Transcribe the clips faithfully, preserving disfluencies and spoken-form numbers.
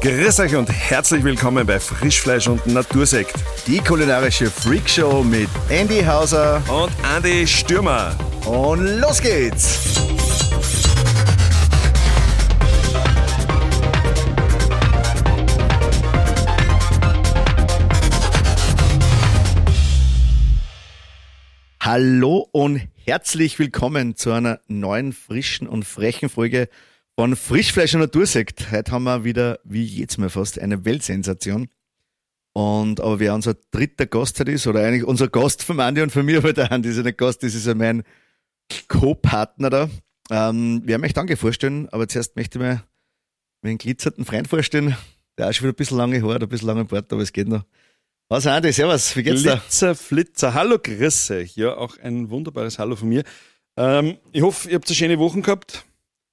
Grüß euch und herzlich willkommen bei Frischfleisch und Natursekt. Die kulinarische Freakshow mit Andy Hauser und Andi Stürmer. Und los geht's! Hallo und herzlich willkommen zu einer neuen, frischen und frechen Folge von Frischfleisch und Natursekt. Heute haben wir wieder, wie jetzt mal fast, eine Weltsensation. Und, aber wer unser dritter Gast heute ist, oder eigentlich unser Gast von Andi und von mir, aber der Andi ist ja nicht Gast, das ist ja mein Co-Partner da. Ähm, wir haben euch Danke vorstellen, aber zuerst möchte ich mir meinen glitzernden Freund vorstellen. Der hat schon wieder ein bisschen lange Haare, ein bisschen lange Bart, aber es geht noch. Was, Andi, servus, wie geht's dir? Glitzer, Flitzer, hallo, grüß euch. Ja, auch ein wunderbares Hallo von mir. Ähm, ich hoffe, ihr habt eine schöne Woche gehabt.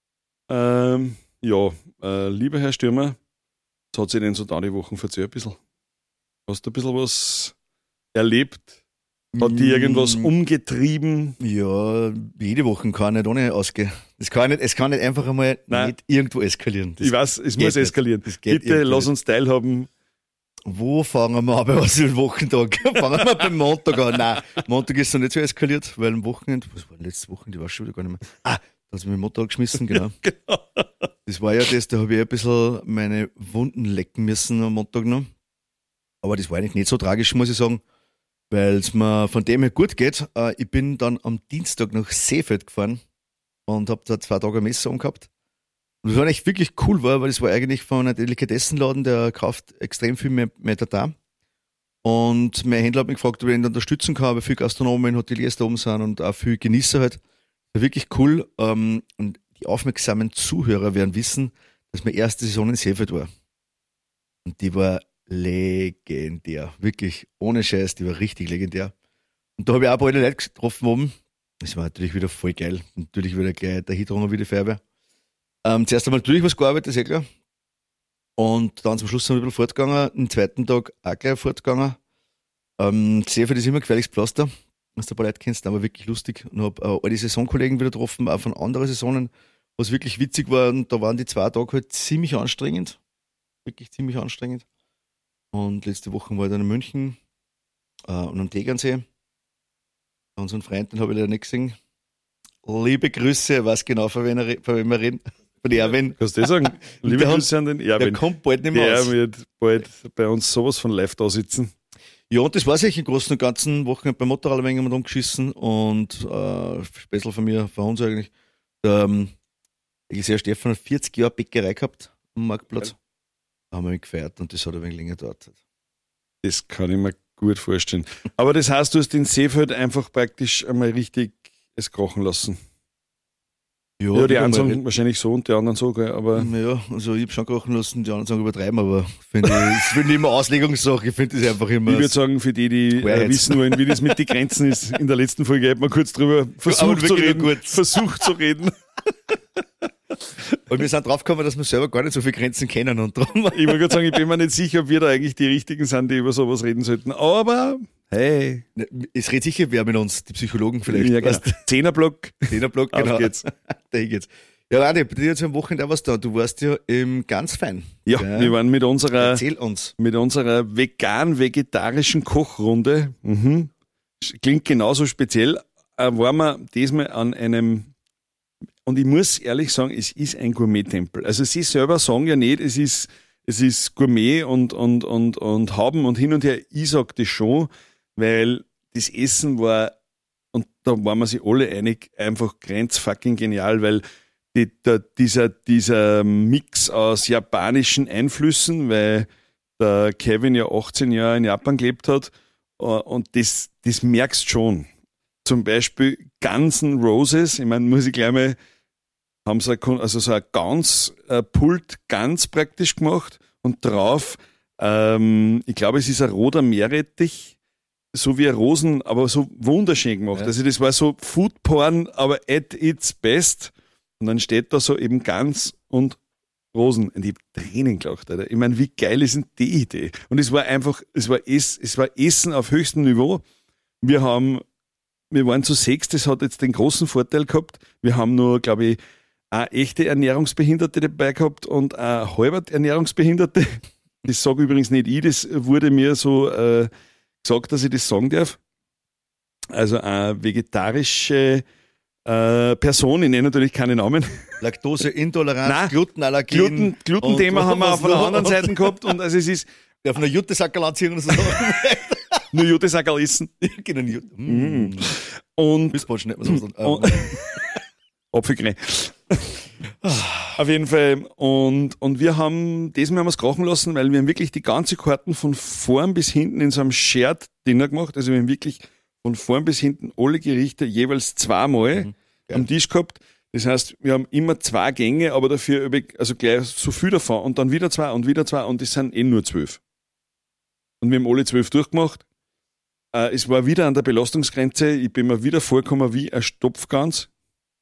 Ähm, ja, äh, lieber Herr Stürmer, was hat sich denn so da die Wochen verzögert ein bisschen? Hast du ein bisschen was erlebt? Hat dich irgendwas umgetrieben? Ja, jede Woche kann nicht ohne ausgehen. Es kann nicht, es kann nicht einfach einmal Nein. nicht irgendwo eskalieren. Das ich weiß, es muss eskalieren. Bitte lass uns teilhaben. Wo fangen wir an bei was für einem Wochentag? Fangen wir beim Montag an. Nein, Montag ist noch nicht so eskaliert, weil am Wochenende, was war letzte Woche, die war schon wieder gar nicht mehr. Ah, da hat sie mir den Motor geschmissen, genau. genau. Das war ja das, da habe ich ein bisschen meine Wunden lecken müssen am Montag noch. Aber das war eigentlich nicht so tragisch, muss ich sagen, weil es mir von dem her gut geht. Ich bin dann am Dienstag nach Seefeld gefahren und habe da zwei Tage ein Messer umgehabt. Und das war eigentlich wirklich cool, war, weil das war eigentlich von einem Delikatessenladen, der kauft extrem viel mehr, mehr da. Und mein Händler hat mich gefragt, ob ich ihn unterstützen kann, weil viele Gastronomen, Hoteliers da oben sind und auch viele Genießer halt. Das war wirklich cool. Und die aufmerksamen Zuhörer werden wissen, dass meine erste Saison in Seefeld war. Und die war legendär. Wirklich, ohne Scheiß, die war richtig legendär. Und da habe ich auch ein paar Leute getroffen oben. Das war natürlich wieder voll geil. Natürlich wieder gleich der Hitrunner wie die Feuerwehr. Ähm, zuerst einmal natürlich was gearbeitet, ist eh klar. Und dann zum Schluss sind wir ein bisschen fortgegangen. Am zweiten Tag auch gleich fortgegangen. Ähm, Seefeld ist immer ein gefährliches Pflaster, wenn du ein paar Leute kennst, aber wirklich lustig. Und habe äh, alle Saisonkollegen wieder getroffen, auch von anderen Saisonen, was wirklich witzig war. Und da waren die zwei Tage halt ziemlich anstrengend. Wirklich ziemlich anstrengend. Und letzte Woche war ich dann in München äh, und am Tegernsee. Unseren Freund, den habe ich leider nicht gesehen. Liebe Grüße, was genau, von wem wir reden. Von Erwin. Kannst du das sagen? Liebe der Grüße an den Erwin. Der kommt bald nicht mehr der aus. Der wird bald bei uns sowas von live da sitzen. Ja, und das war sich im Großen und Ganzen. Wochenende beim Motorrad ein wenig rumgeschissen und äh, Spätzl von mir, von uns eigentlich. Der, ähm, ich sehe, Stefan hat vierzig Jahre Bäckerei gehabt am Marktplatz. Da haben wir ihn gefeiert und das hat ein wenig länger gedauert. Das kann ich mir gut vorstellen. Aber das heißt, du hast den Seefeld einfach praktisch einmal richtig es kochen lassen. Ja, ja die einen sagen wahrscheinlich so und die anderen so, gell, aber... Ja, also ich habe schon kochen lassen, die anderen sagen übertreiben, aber finde ich, das finde ich immer Auslegungssache, ich finde das einfach immer... Ich würde sagen, für die, die äh, wissen wollen, wie das mit den Grenzen ist, in der letzten Folge hat man kurz drüber versucht zu reden, gut. versucht zu reden. Und wir sind draufgekommen, dass wir selber gar nicht so viele Grenzen kennen und drum. Ich wollte gerade sagen, ich bin mir nicht sicher, ob wir da eigentlich die Richtigen sind, die über sowas reden sollten, aber... Hey. Es redet sicher wer mit uns, die Psychologen vielleicht. Ja, genau. Zehnerblock. Zehnerblock, genau. Auf geht's. Da geht's. Ja, Adi, bei dir jetzt am Wochenende auch was da. Du warst ja im ganz fein. Ja, ja, wir waren mit unserer, Erzähl uns. Mit unserer vegan-vegetarischen Kochrunde. Mhm. Klingt genauso speziell. Äh, waren wir diesmal an einem, und ich muss ehrlich sagen, es ist ein Gourmet-Tempel. Also sie selber sagen ja nicht, es ist, es ist Gourmet und, und, und, und haben und hin und her. Ich sag das schon, weil das Essen war, und da waren wir sich alle einig, einfach grenzfucking genial, weil die, der, dieser, dieser Mix aus japanischen Einflüssen, weil der Kevin ja achtzehn Jahre in Japan gelebt hat, und das, das merkst schon. Zum Beispiel Guns N' Roses, ich meine, muss ich gleich mal, haben sie also so ein ganz äh, Pult ganz praktisch gemacht und drauf, ähm, ich glaube, es ist ein roter Meerrettich, so wie Rosen, aber so wunderschön gemacht. Ja. Also das war so Foodporn, aber at its best. Und dann steht da so eben Gans und Rosen. Und ich hab Tränen gelacht, Alter. Ich meine, wie geil ist denn die Idee? Und es war einfach, es war, Ess, es war Essen auf höchstem Niveau. Wir haben, wir waren zu sechs, das hat jetzt den großen Vorteil gehabt. Wir haben nur, glaube ich, eine echte Ernährungsbehinderte dabei gehabt und eine halbert Ernährungsbehinderte. Das sage übrigens nicht ich, das wurde mir so äh, gesagt, dass ich das sagen darf. Also eine vegetarische äh, Person, ich nenne natürlich keine Namen. Laktoseintoleranz, Glutenallergie. Gluten, Glutenthema haben wir auf der anderen Seite gehabt und also es ist. Auf einer Juttesackerl anziehen oder so. Nur Juttesackerl essen. Genau, Jute. Mm. Und. Missbatsch nicht mehr so. Und Apfelknä. Auf jeden Fall. Und, und wir haben, diesmal haben wir es krachen lassen, weil wir haben wirklich die ganze Karten von vorn bis hinten in so einem Shared Dinner gemacht. Also wir haben wirklich von vorn bis hinten alle Gerichte jeweils zweimal mhm. am Tisch gehabt. Das heißt, wir haben immer zwei Gänge, aber dafür also gleich so viel davon und dann wieder zwei und wieder zwei und das sind eh nur zwölf. Und wir haben alle zwölf durchgemacht. Äh, es war wieder an der Belastungsgrenze. Ich bin mir wieder vorgekommen wie ein Stopfgans.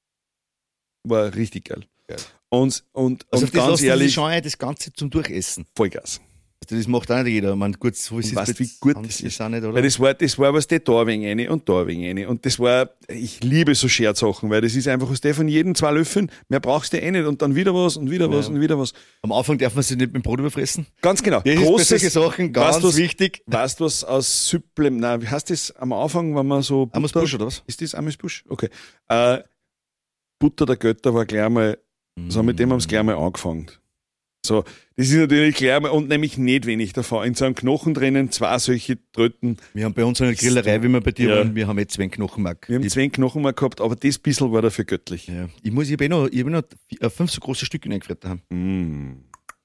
War richtig geil. geil. Und, und, also und ganz ehrlich. Schon das Ganze zum Durchessen. Vollgas. Also das macht auch nicht jeder. Man, gut, so ist weißt, wie gut das ist. Auch nicht, oder? Weil das war, das war was, der da ein wenig rein und da ein wenig rein. Und das war, ich liebe so Scherzsachen, weil das ist einfach aus der von jedem zwei Löffeln, mehr brauchst du eh nicht und dann wieder was und wieder was ja. und wieder was. Am Anfang darf man sich nicht mit dem Brot überfressen. Ganz genau. Das Großes, ist bei solchen Sachen ganz weißt, was, wichtig. Weißt du was aus Supplem, nein, wie heißt das am Anfang, wenn man so. Amos Busch oder was? Ist das Amos Busch? Okay. Äh, Butter der Götter war gleich mal, mm. so mit dem haben sie gleich mal angefangen. So, das ist natürlich klar, und nämlich nicht wenig davon. In so einem Knochen drinnen zwei solche Tröten. Wir haben bei uns eine Grillerei, wie wir bei dir ja. waren, wir haben jetzt zwei Knochenmark. Wir haben zwei Knochenmark gehabt, aber das bisschen war dafür göttlich. Ja. Ich muss, ich habe eh noch, ich hab noch fünf so große Stücke eingefriert haben. Mm.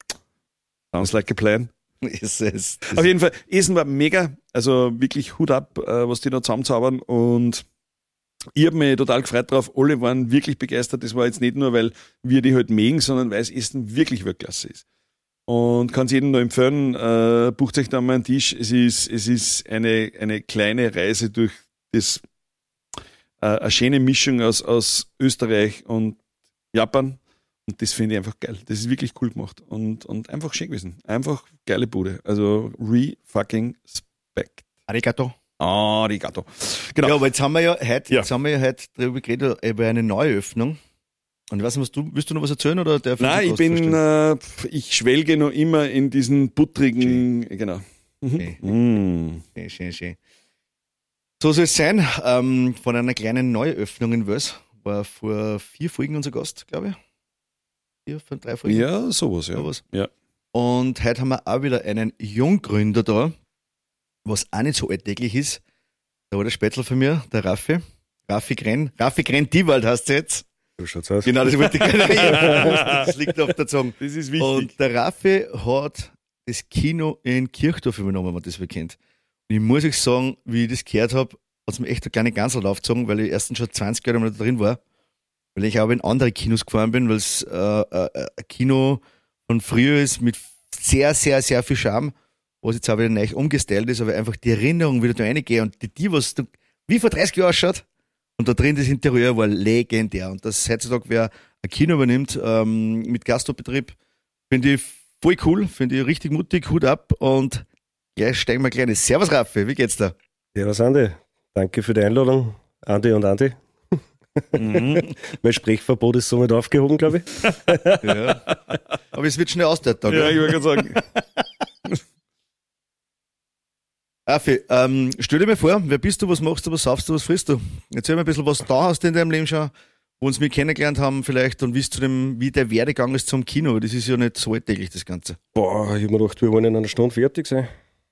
Sounds like a plan. Yes, yes. Auf jeden Fall, Essen war mega, also wirklich Hut ab, was die da zusammenzaubern und ich habe mich total gefreut drauf. Alle waren wirklich begeistert. Das war jetzt nicht nur, weil wir die halt mögen, sondern weil das Essen wirklich Weltklasse ist. Und kann es jedem nur empfehlen, äh, bucht euch da mal einen Tisch. Es ist, es ist eine, eine kleine Reise durch das, äh, eine schöne Mischung aus, aus Österreich und Japan. Und das finde ich einfach geil. Das ist wirklich cool gemacht. Und, und einfach schön gewesen. Einfach geile Bude. Also re-fucking-spect. Arigato. Arigato. Genau. Ja, aber jetzt haben wir ja heute, ja. jetzt haben wir ja heute darüber geredet, über eine Neueröffnung. Und ich weiß nicht, was du, willst du noch was erzählen oder darf Nein, ich bin, äh, ich schwelge noch immer in diesen buttrigen, schön. Genau. Mhm. Okay. Mm. Schön, schön, schön. So soll es sein, ähm, von einer kleinen Neueröffnung in Wels. War vor vier Folgen unser Gast, glaube ich. Vier, fünf, drei Folgen. Ja, sowas, ja. Sowas. ja. Und heute haben wir auch wieder einen Junggründer da, was auch nicht so alltäglich ist. Da war der Spätzl von mir, der Raffi. Raffi Grenn. Raffi Grenn Diewald heißt es jetzt. So schaut's aus. Genau, das wollte ich gerade reden. Das liegt auf der Zunge. Das ist wichtig. Und der Raffi hat das Kino in Kirchdorf übernommen, wenn man das wer kennt. Und ich muss euch sagen, wie ich das gehört habe, hat es mir echt eine kleine Gansel aufgezogen, weil ich erstens schon zwanzig Jahre mal da drin war. Weil ich auch in andere Kinos gefahren bin, weil es äh, äh, ein Kino von früher ist mit sehr, sehr, sehr viel Charme, was jetzt auch wieder neu umgestellt ist, aber einfach die Erinnerung wieder da reingehe und die, die was da, wie vor dreißig Jahren ausschaut. Und da drin das Interieur war legendär. Und das heutzutage, wer ein Kino übernimmt ähm, mit Gastbetrieb, finde ich voll cool, finde ich richtig mutig, Hut ab. Und gleich steigen wir kleines. Servus Raffi, wie geht's da? Servus Andi, danke für die Einladung, Andi und Andi. Mhm. Mein Sprechverbot ist somit aufgehoben, glaube ich. Ja. Aber es wird schnell aus der Tag. Ja, ich wollte gerade sagen. Raffi, ähm, stell dir mal vor, wer bist du, was machst du, was saufst du, was frisst du? Erzähl mir ein bisschen, was da hast du in deinem Leben schon, wo uns wir kennengelernt haben vielleicht und wie, zu dem, wie der Werdegang ist zum Kino. Das ist ja nicht so alltäglich, das Ganze. Boah, ich hab mir gedacht, wir wollen in einer Stunde fertig sein.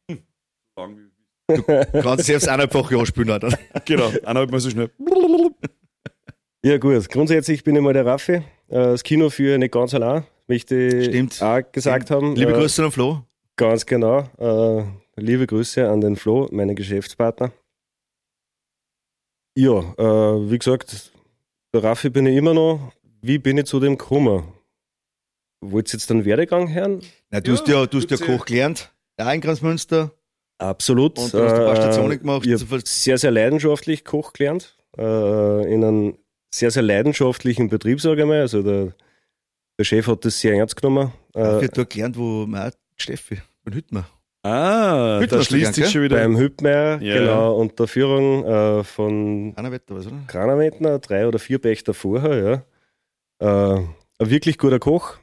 Du kannst selbst eineinhalb Jahre spielen. Oder? Genau, eineinhalb Mal so schnell. Ja gut, grundsätzlich bin ich mal der Raffi. Das Kino für nicht ganz allein, möchte ich Stimmt. auch gesagt Stimmt. haben. Liebe Grüße an Flo. Ganz genau. Äh, liebe Grüße an den Flo, meinen Geschäftspartner. Ja, äh, wie gesagt, der Raffi bin ich immer noch. Wie bin ich zu dem gekommen? Wollt ihr jetzt den Werdegang hören? Na, du Ja, hast ja, du hast ja bitte. Koch gelernt, auch in Kreuzmünster. Absolut. Und du hast ein paar Stationen gemacht. Ich habe sehr, sehr leidenschaftlich Koch gelernt. Äh, in einem sehr, sehr leidenschaftlichen Betrieb, sage ich mal. Also der, der Chef hat das sehr ernst genommen. Ich Äh, habe da gelernt, wo man Steffi, beim Hüttmer. Ah, Hütten da hast du schließt gelernt, sich gell? schon wieder. beim Hübmeier, Ja. genau, unter Führung äh, von Einer Wetter, was, oder? Kranerwettner, drei oder vier Pächter vorher, Äh, ein wirklich guter Koch.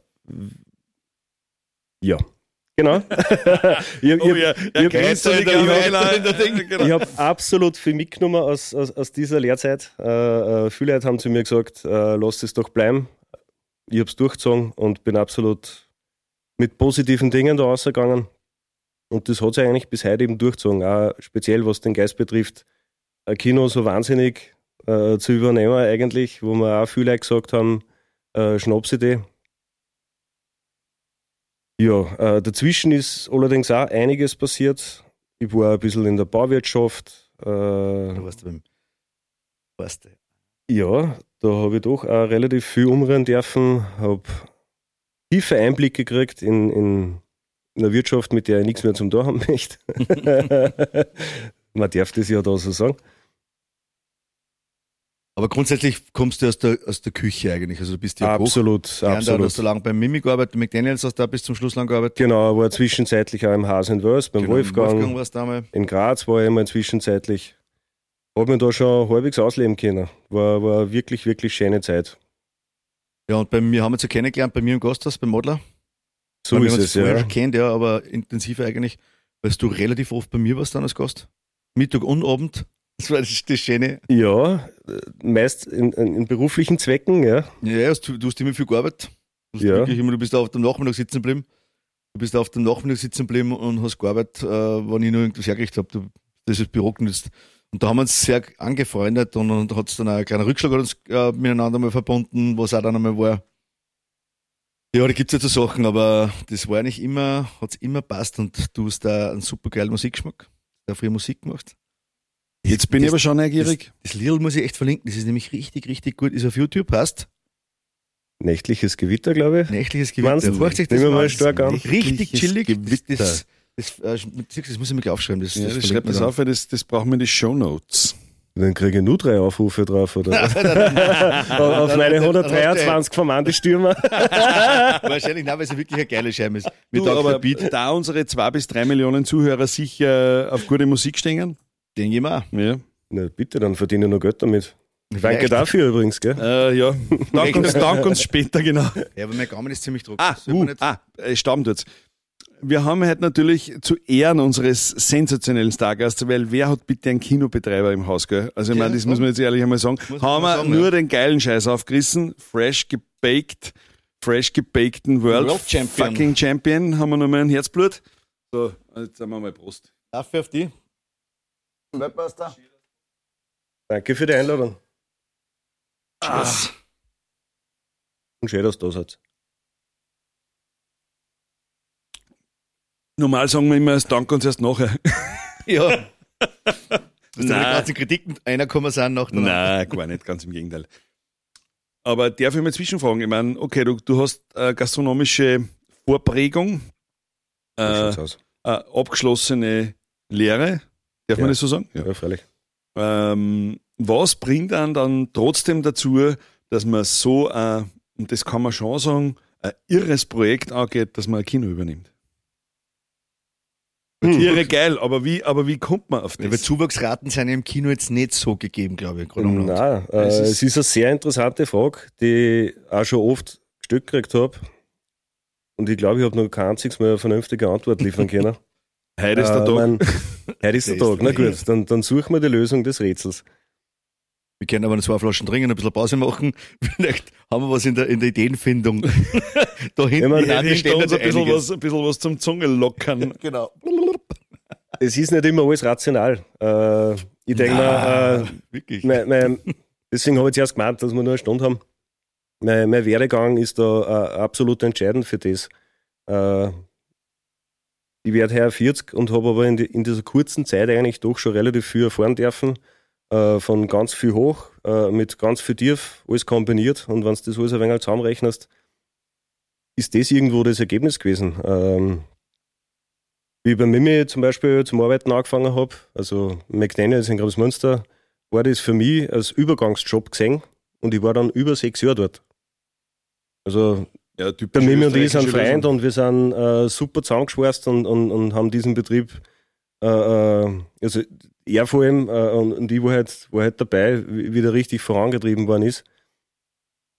Ja, genau. ich ich, Oh ja, ich, ja, ich, du dich ich, auch ich, rein, ich habe absolut viel mitgenommen aus, aus, aus dieser Lehrzeit. Äh, äh, viele Leute haben zu mir gesagt, äh, lass es doch bleiben. Ich habe es durchgezogen und bin absolut mit positiven Dingen da rausgegangen. Und das hat sich eigentlich bis heute eben durchgezogen. Auch speziell was den Geist betrifft, ein Kino so wahnsinnig äh, zu übernehmen eigentlich, wo wir auch viele Leute gesagt haben, äh, Schnapsidee. Ja, äh, dazwischen ist allerdings auch einiges passiert. Ich war ein bisschen in der Bauwirtschaft. Äh, Du warst beim. Weißt du. ja, da habe ich doch auch relativ viel umrennen dürfen, habe tiefe Einblicke gekriegt in, in, in eine Wirtschaft, mit der ich nichts mehr zum Tun haben möchte. Man darf das ja da so sagen. Aber grundsätzlich kommst du aus der, aus der Küche eigentlich. Also du bist ja Koch. Absolut, Ja, da absolut. hast du lange beim Mimi gearbeitet, McDaniels hast du da bis zum Schluss lang gearbeitet. Genau, war zwischenzeitlich auch im Haus in Wels, beim Genau, Wolfgang. Wolfgang warst du einmal. In Graz war ich einmal zwischenzeitlich. Habe mich da schon halbwegs ausleben können. War, war eine wirklich, wirklich schöne Zeit. Ja, und bei mir haben wir uns ja kennengelernt, bei mir im Gasthaus, beim Modler. So wir ist haben uns es, vorher ja. schon kennt, ja, aber intensiver eigentlich, weil du relativ oft bei mir warst dann als Gast. Mittag und Abend. Das war das, das Schöne. Ja, äh, meist in, in, in beruflichen Zwecken, ja. Ja, du, du hast immer viel gearbeitet. Du, hast Ja. wirklich immer, du bist da auf dem Nachmittag sitzen geblieben. Du bist da auf dem Nachmittag sitzen geblieben und hast gearbeitet, äh, wenn ich nur irgendwas hergerichtet habe. Du, das ist Büro genutzt. Und da haben wir uns sehr angefreundet und, und hat es dann auch ein kleiner Rückschlag hat uns äh, miteinander mal verbunden, was auch dann einmal war. Ja, da gibt es ja so Sachen, aber das war nicht immer, hat es immer passt und du hast da einen super geilen Musikgeschmack. Du hast früher Musik gemacht. Jetzt bin ich Das- aber schon neugierig. Das, das Lied muss ich echt verlinken, das ist nämlich richtig, richtig gut. Ist auf YouTube, passt. Nächtliches Gewitter, glaube ich. Nächtliches Meinst Gewitter. du? Horcht sich das Nehmen wir mal mal stark an. Richtig Nächtliches chillig. Gewitter. Das, das, das, äh, das muss ich mir gleich aufschreiben. Das, Ja, das verlinkt schreibt man das dann. auf, weil das, das brauchen wir in die Shownotes. Dann kriege ich nur drei Aufrufe drauf, oder? Auf meine hundertdreiundzwanzig vom Andi Stürmer. Wahrscheinlich, nein, weil es ja wirklich eine geile Scheibe ist. Mir Du, taugt aber der Beat, da unsere zwei bis drei Millionen Zuhörer sicher auf gute Musik stehen. denke ich mir auch. Ja. Na bitte, dann verdiene ich noch Geld damit. Danke Vielleicht. dafür übrigens, gell? Äh, ja. Dank uns, dank uns später, genau. Ja, aber mein Gaumen ist ziemlich trocken. Ah, Das soll man uh, nicht- ah, äh, Stammtut's. Wir haben heute natürlich zu Ehren unseres sensationellen Stargasts, weil wer hat bitte einen Kinobetreiber im Haus, gell? Also ich Ja, meine, das so. muss man jetzt ehrlich einmal sagen. Muss man Haben mal wir sagen, nur ja. den geilen Scheiß aufgerissen, fresh gebaked, fresh gebakten World, World Champion. fucking Champion, haben wir nochmal ein Herzblut. So, jetzt sagen wir mal Prost. Dafür auf die. Webmaster. Danke für die Einladung. Ah. Und schön, dass du da seid. Normal sagen wir immer, es dankt uns erst nachher. Ja. Das ist Nein. eine ganze Kritiken, einer kann man sein nach der Nein, gar nicht, ganz im Gegenteil. Aber darf ich mal zwischenfragen? Ich meine, okay, du, du hast äh, gastronomische Vorprägung, So äh, schaut's aus. äh, abgeschlossene Lehre, darf Ja. man das so sagen? Ja, freilich. Ähm, was bringt einen dann trotzdem dazu, dass man so, äh, und das kann man schon sagen, ein irres Projekt angeht, dass man ein Kino übernimmt? Hm. Irre geil, aber wie, aber wie kommt man auf Ja, weil das? Zuwachsraten sind im Kino jetzt nicht so gegeben, glaube ich. gerade am Land. Nein, äh, Es ist- es ist eine sehr interessante Frage, die ich auch schon oft gestellt gekriegt habe. Und ich glaube, ich habe noch kein einziges Mal eine vernünftige Antwort liefern können. Heute ist der Äh, Tag. mein- Heute ist der Der ist Tag. Na der gut, dann, dann suchen wir die Lösung des Rätsels. Wir können aber noch zwei Flaschen trinken, ein bisschen Pause machen. Vielleicht haben wir was in der, in der Ideenfindung. da hinten Ja, man- in der Ja, Hand die steht uns uns ein bisschen einiges. was, ein bisschen was zum Zunge lockern. Genau. Es ist nicht immer alles rational. Äh, ich denke mir, äh, Wirklich. mein, mein, deswegen habe ich zuerst gemeint, dass wir nur eine Stunde haben. Mein, mein Werdegang ist da äh, absolut entscheidend für das. Äh, ich werde heuer vierzig und habe aber in, die, in dieser kurzen Zeit eigentlich doch schon relativ viel erfahren dürfen. Äh, von ganz viel hoch, äh, mit ganz viel tief, alles kombiniert. Und wenn du das alles ein wenig zusammenrechnest, ist das irgendwo das Ergebnis gewesen. Ähm, wie ich bei Mimi zum Beispiel zum Arbeiten angefangen habe, also McDaniels in Großmünster, war das für mich als Übergangsjob gesehen und ich war dann über sechs Jahre dort. Also Ja, der Mimi und ich sind österreichische Freund und wir sind äh, super zusammengeschweißt und, und, und haben diesen Betrieb, äh, äh, also er vor allem äh, und, und ich war halt, war halt dabei, wie, wie der richtig vorangetrieben worden ist.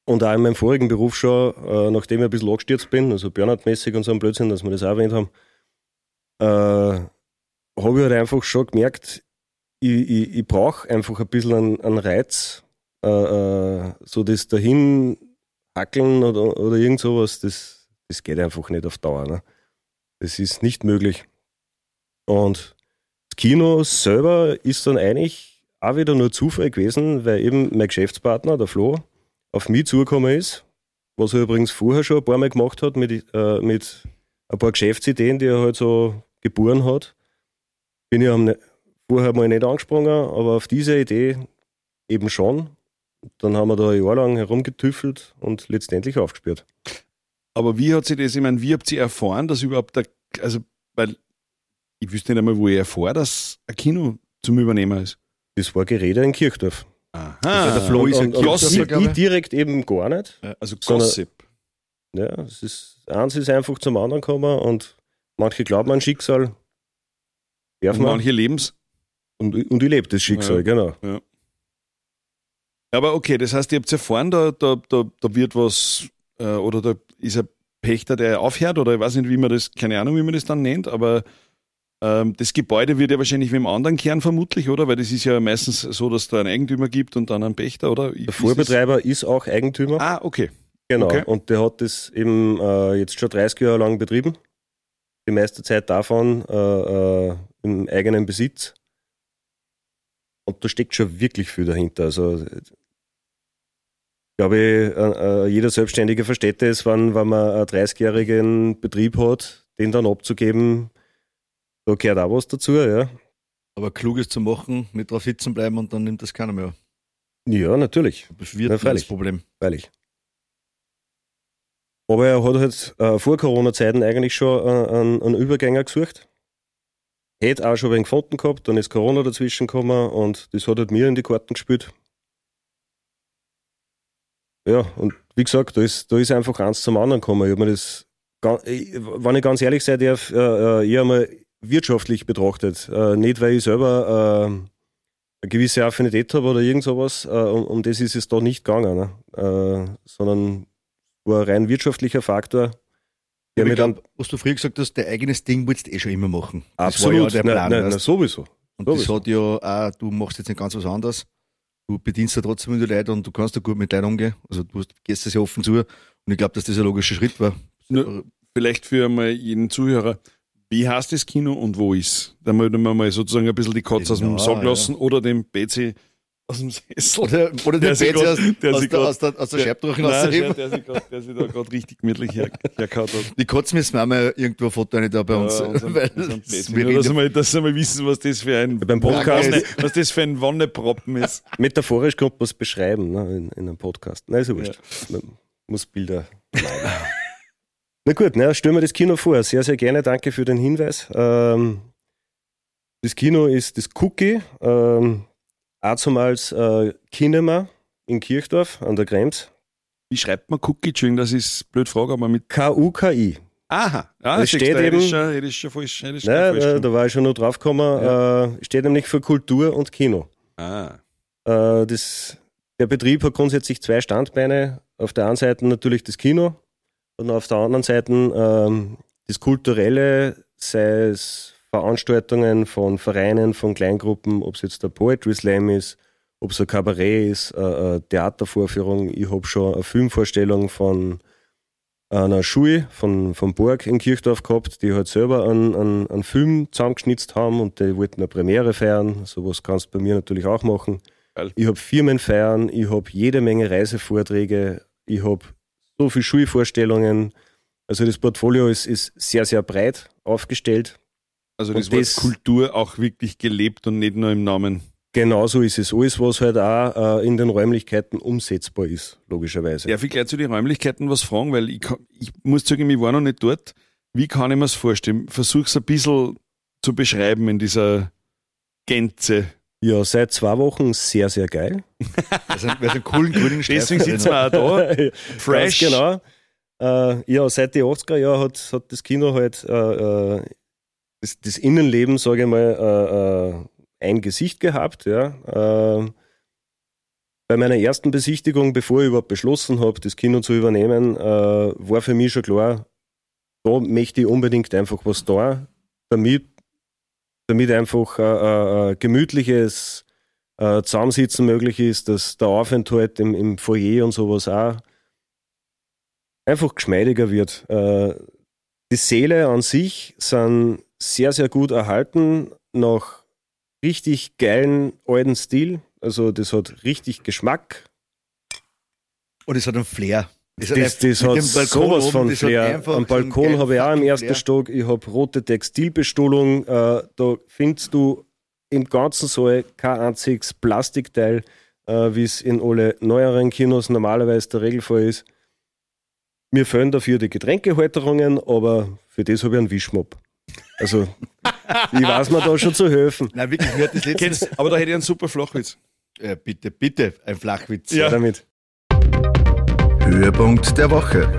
Und auch in meinem vorigen Beruf schon, äh, nachdem ich ein bisschen angestürzt bin, also Burnout-mäßig und so ein Blödsinn, dass wir das auch erwähnt haben, äh, habe ich halt einfach schon gemerkt, ich, ich, ich brauche einfach ein bisschen einen, einen Reiz, äh, äh, so das dahin hackeln oder, oder irgend sowas, das, das geht einfach nicht auf Dauer. Ne? Das ist nicht möglich. Und das Kino selber ist dann eigentlich auch wieder nur Zufall gewesen, weil eben mein Geschäftspartner, der Flo, auf mich zugekommen ist, was er übrigens vorher schon ein paar Mal gemacht hat mit, äh, mit ein paar Geschäftsideen, die er halt so geboren hat. Bin ich am, vorher mal nicht angesprungen, aber auf diese Idee eben schon. Dann haben wir da ein Jahr lang herumgetüffelt und letztendlich aufgespürt. Aber wie hat sie das, ich meine, wie habt ihr erfahren, dass überhaupt, der, also, weil ich wüsste nicht einmal, wo ich erfahre, dass ein Kino zum Übernehmen ist. Das war Gerede in Kirchdorf. Aha. Also der Flo ist ein und, und Gossip, ich, ich direkt eben gar nicht. Also Sondern- Gossip. Ja, es ist, eins ist einfach zum anderen gekommen und manche glauben an Schicksal. Darf Und man. manche Lebens. Und, und ich lebe das Schicksal, Ja. genau. Aber okay, das heißt, ihr habt erfahren, da, da, da, da wird was, äh, oder da ist ein Pächter, der aufhört, oder ich weiß nicht, wie man das, keine Ahnung, wie man das dann nennt, aber ähm, das Gebäude wird ja wahrscheinlich mit dem anderen Kern vermutlich, oder? Weil das ist ja meistens so, dass da einen Eigentümer gibt und dann einen Pächter, oder? Der Vorbetreiber ist auch Eigentümer. Ah, okay. Genau. okay. Und der hat das eben äh, jetzt schon dreißig Jahre lang betrieben. Die meiste Zeit davon äh, äh, im eigenen Besitz. Und da steckt schon wirklich viel dahinter. Also, ich glaube, äh, äh, jeder Selbstständige versteht es, wenn, wenn man einen dreißigjährigen Betrieb hat, den dann abzugeben, da gehört auch was dazu, ja. Aber Kluges zu machen, nicht drauf sitzen bleiben und dann nimmt das keiner mehr. Ja, natürlich, Das wird Na, das freilich. Problem. freilich. Aber er hat halt äh, vor Corona-Zeiten eigentlich schon äh, einen, einen Übergänger gesucht. Hätte auch schon wen gefunden gehabt, dann ist Corona dazwischen gekommen und das hat halt mir in die Karten gespielt. Ja, und wie gesagt, da ist, da ist einfach eins zum anderen gekommen. Ich hab mir das, ga- ich- wenn ich ganz ehrlich sein darf, äh, äh, eher mal wirtschaftlich betrachtet. Äh, nicht, weil ich selber äh, eine gewisse Affinität habe oder irgend sowas. Äh, um, um das ist es da nicht gegangen. Ne? Äh, sondern war ein rein wirtschaftlicher Faktor. Der Ja, mir ich dann glaub, was du früher gesagt hast, dein eigenes Ding wolltest du eh schon immer machen. absolut, Das war ja der nein, Plan. nein, nein, weißt? sowieso. Und das sowieso. hat ja auch, du machst jetzt nicht ganz was anderes. Du bedienst ja trotzdem die Leute und du kannst ja gut mit Leuten umgehen. Also du hast- gehst das ja offen zu. Und ich glaube, dass das ein logischer Schritt war. Nur- Vielleicht für mal jeden Zuhörer, wie heißt das Kino und wo ist? Da müssen wir mal sozusagen ein bisschen die Katze aus dem Genau, Sack ja. lassen oder den B C aus dem Sessel. Oder, oder der, Der sich Bett aus, grad- der aus, sich der, grad- aus der, aus der der- Scheibtrache Nein, rausheben. der, sich grad, der sich da gerade richtig gemütlich her, hergehauen hat. Die Katze müssen wir auch mal irgendwo ein Foto nicht da bei uns. Ja, unseren- weil unseren das- Betsy. wir Nur, dass reden- wir, dass wir wissen, was das für ein Beim Podcast Wanne- was das für ein Wanneproppen ist. metaphorisch kommt man es beschreiben ne, in, in einem Podcast. Nein, ist ja wurscht. Man muss Bilder malen. Na gut, ne, stellen wir das Kino vor. Sehr, sehr gerne. Danke für den Hinweis. Ähm, das Kino ist das Cookie, ähm, azumals äh, Kinema in Kirchdorf an der Krems. Wie schreibt man Cookie? Entschuldigung, das ist eine blöde Frage, aber mit. K U K I. Aha, ah, Das siehst steht du, eben- Das ist schon, das ist schon falsch. Das ist Ne, schon falsch äh, da war ich schon noch drauf gekommen. Äh, steht nämlich für Kultur und Kino. ah. Äh, das, der Betrieb hat grundsätzlich zwei Standbeine. Auf der einen Seite natürlich das Kino und auf der anderen Seite ähm, das Kulturelle, sei es Veranstaltungen von Vereinen, von Kleingruppen, ob es jetzt der Poetry Slam ist, ob es ein Kabarett ist, äh, äh, Theatervorführung. Ich habe schon eine Filmvorstellung von einer Schule von, von Borg in Kirchdorf gehabt, die halt selber einen, einen, einen Film zusammengeschnitzt haben und die wollten eine Premiere feiern. Sowas kannst du bei mir natürlich auch machen. Geil. Ich habe Firmenfeiern, ich habe jede Menge Reisevorträge, ich habe so viele Schulvorstellungen. Also das Portfolio ist, ist sehr, sehr breit aufgestellt. Also Und das Wort das- Kultur auch wirklich gelebt und nicht nur im Namen. Genauso ist es. Alles, was halt auch äh, in den Räumlichkeiten umsetzbar ist, logischerweise. Darf ich gleich zu den Räumlichkeiten was fragen? Weil ich, kann, ich muss sagen, ich war noch nicht dort. Wie kann ich mir das vorstellen? Versuch es ein bisschen zu beschreiben in dieser Gänze. Ja, seit zwei Wochen sehr, sehr geil. Wir sind, wir sind coolen grünen Deswegen Streifen sitzen wir auch da. Fresh. Ganz genau. Äh, ja, seit den achtziger Jahren hat, hat das Kino halt äh, äh, das, das Innenleben, sage ich mal, äh, äh, ein Gesicht gehabt. Ja. Äh, bei meiner ersten Besichtigung, bevor ich überhaupt beschlossen habe, das Kino zu übernehmen, äh, war für mich schon klar, da möchte ich unbedingt einfach was da, damit, damit einfach äh, äh, gemütliches äh, Zusammensitzen möglich ist, dass der Aufenthalt im, im Foyer und sowas auch einfach geschmeidiger wird. Äh, die Säle an sich sind sehr, sehr gut erhalten, nach richtig geilen alten Stil. Also das hat richtig Geschmack. Und es hat einen Flair. Das, das, das hat sowas von das Flair. Am Balkon habe ich auch im ersten Flair. Stock, ich habe rote Textilbestuhlung. Äh, da findest du im ganzen Saal kein einziges Plastikteil, äh, wie es in alle neueren Kinos normalerweise der Regelfall ist. Mir fehlen dafür die Getränkehalterungen, aber für das habe ich einen Wischmopp. Also, ich weiß mir da schon zu helfen. Nein, wirklich, mir hat das letztens... Aber da hätte ich einen super Flachwitz. Äh, bitte, bitte, ein Flachwitz. Ja, damit. Höhepunkt der Woche.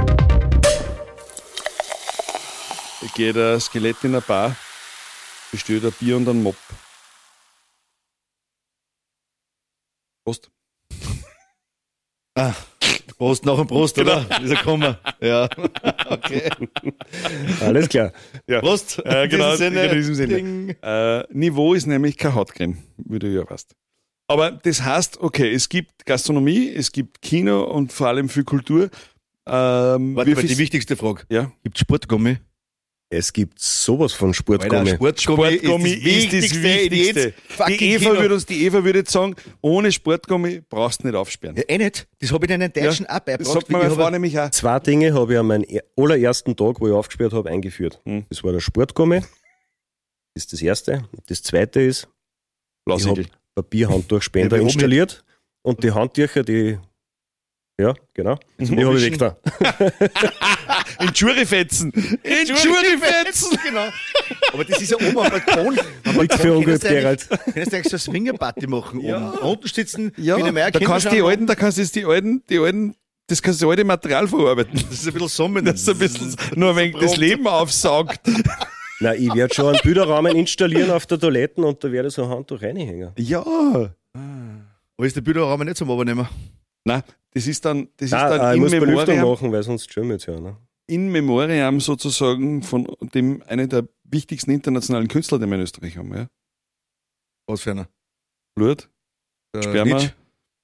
Geht ein Skelett in eine Bar, bestellt ein Bier und einen Mopp. Prost. Ah, Prost nach dem Prost, oder? Ist er gekommen? Ja. Okay. Alles klar. Ja. Prost. Äh, genau, In diesem Sinne. in diesem Sinne. Äh, Niveau ist nämlich kein Hautcreme, wie du ja weißt. Aber das heißt, okay, es gibt Gastronomie, es gibt Kino und vor allem viel Kultur. Ähm, Warte wie mal, viel- die wichtigste Frage. ja. Gibt es Sportgummi? Es gibt sowas von Alter, Sportgummi. Sportgummi, Sportgummi ist das Wichtigste. Die Eva, würde uns, die Eva würde jetzt sagen, ohne Sportgummi brauchst du nicht aufsperren. Ja, eh nicht. Das habe ich in einem Deutschen Ja, auch beigebracht. Das sagt mir weil meine ich Frau habe- nämlich auch. Zwei Dinge habe ich an meinem er- allerersten Tag, wo ich aufgesperrt habe, eingeführt. Hm. Das war der Sportgummi. Das ist das Erste. Und das Zweite ist, ich Lausigel. habe Papierhandtuchspender Ja, wir oben installiert und die Handtücher, die, ja, genau, die habe ich weg da. In Jurifetzen. In Jurifetzen. Genau. Aber das ist ja oben am Balkon. Am Nichts für ungut, kannst du eigentlich- Gerald. Kannst du eigentlich so eine Swingerparty machen Ja. oben. Unten sitzen, Ja, wie eine Meier da kannst du die Kinderschauen alten, da kannst du jetzt die alten, die alten, das kannst du das alte Material verarbeiten. Das ist ein bisschen Sommer. Das ist ein bisschen, nur ein wenig das Leben aufsaugt. Nein, ich werde schon einen Bilderrahmen installieren auf der Toilette und da werde ich so ein Handtuch reinhängen. Ja. Aber ist der Bilderrahmen nicht zum Übernehmen? Nein, das ist dann, das ist Nein, dann äh, ich in muss Belüftung Memoriam, machen, weil sonst schimmelt es ja. Ne? in Memoriam sozusagen von dem, einen der wichtigsten internationalen Künstler, den wir in Österreich haben, ja. Was für einer? Blut, Äh, Sperma. Nietzsche.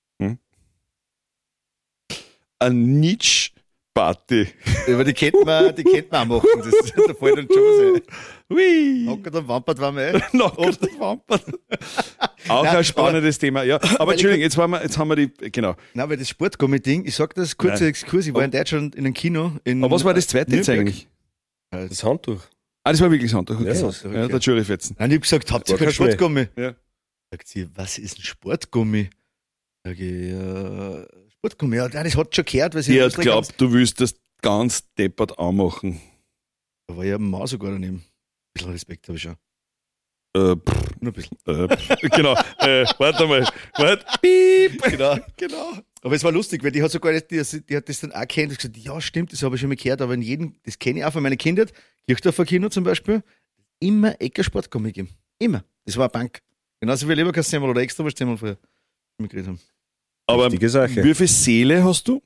Eine Nietzsche-Party. Aber die kennt man, die kennt man auch machen. Das ist, da fällt dann schon was ein. Hui. Hockert am Wampert waren wir eh. Nackert Wampern. Auch Nein, ein spannendes Thema, ja. Aber Weil Entschuldigung, jetzt, waren wir, jetzt haben wir die, genau. Nein, weil das Sportgummi-Ding, ich sag das, kurzer Nein. Exkurs, ich war in Deutschland in einem Kino. In, Aber was war das zweite jetzt Nürnberg. eigentlich? Das Handtuch. Ah, das war wirklich Sonntag. Okay. Ja, Ja, okay. ja, der Juryfetzen. Nein, ich hab gesagt, habt ihr War kein kein Schmäh. Sportgummi? Ja. Sagt sie, was ist ein Sportgummi? Sag ich, äh, Sportgummi, ja, das hat schon gehört, weil sie Die in hat Österreich glaubt, du willst das ganz deppert anmachen. haben- Da war ja ein Maus sogar daneben. Ein bisschen Respekt habe ich schon. Äh, pff, Nur ein bisschen. äh, pff, genau. Äh, warte mal. Warte. Piep. Genau. Genau. Aber es war lustig, weil die hat sogar, die, die hat das dann auch kennt und gesagt, ja stimmt, das habe ich schon mal gehört, aber in jedem, das kenne ich auch von meiner Kindheit, Kirchdorfer Kino zum Beispiel, immer Ecker Sportgummi gegeben. Immer. Das war eine Bank. Genauso wie Leberkassemmel oder extra was Semmel früher mitgekriegt haben. Aber Wichtige Sache. wie viel Seele hast du?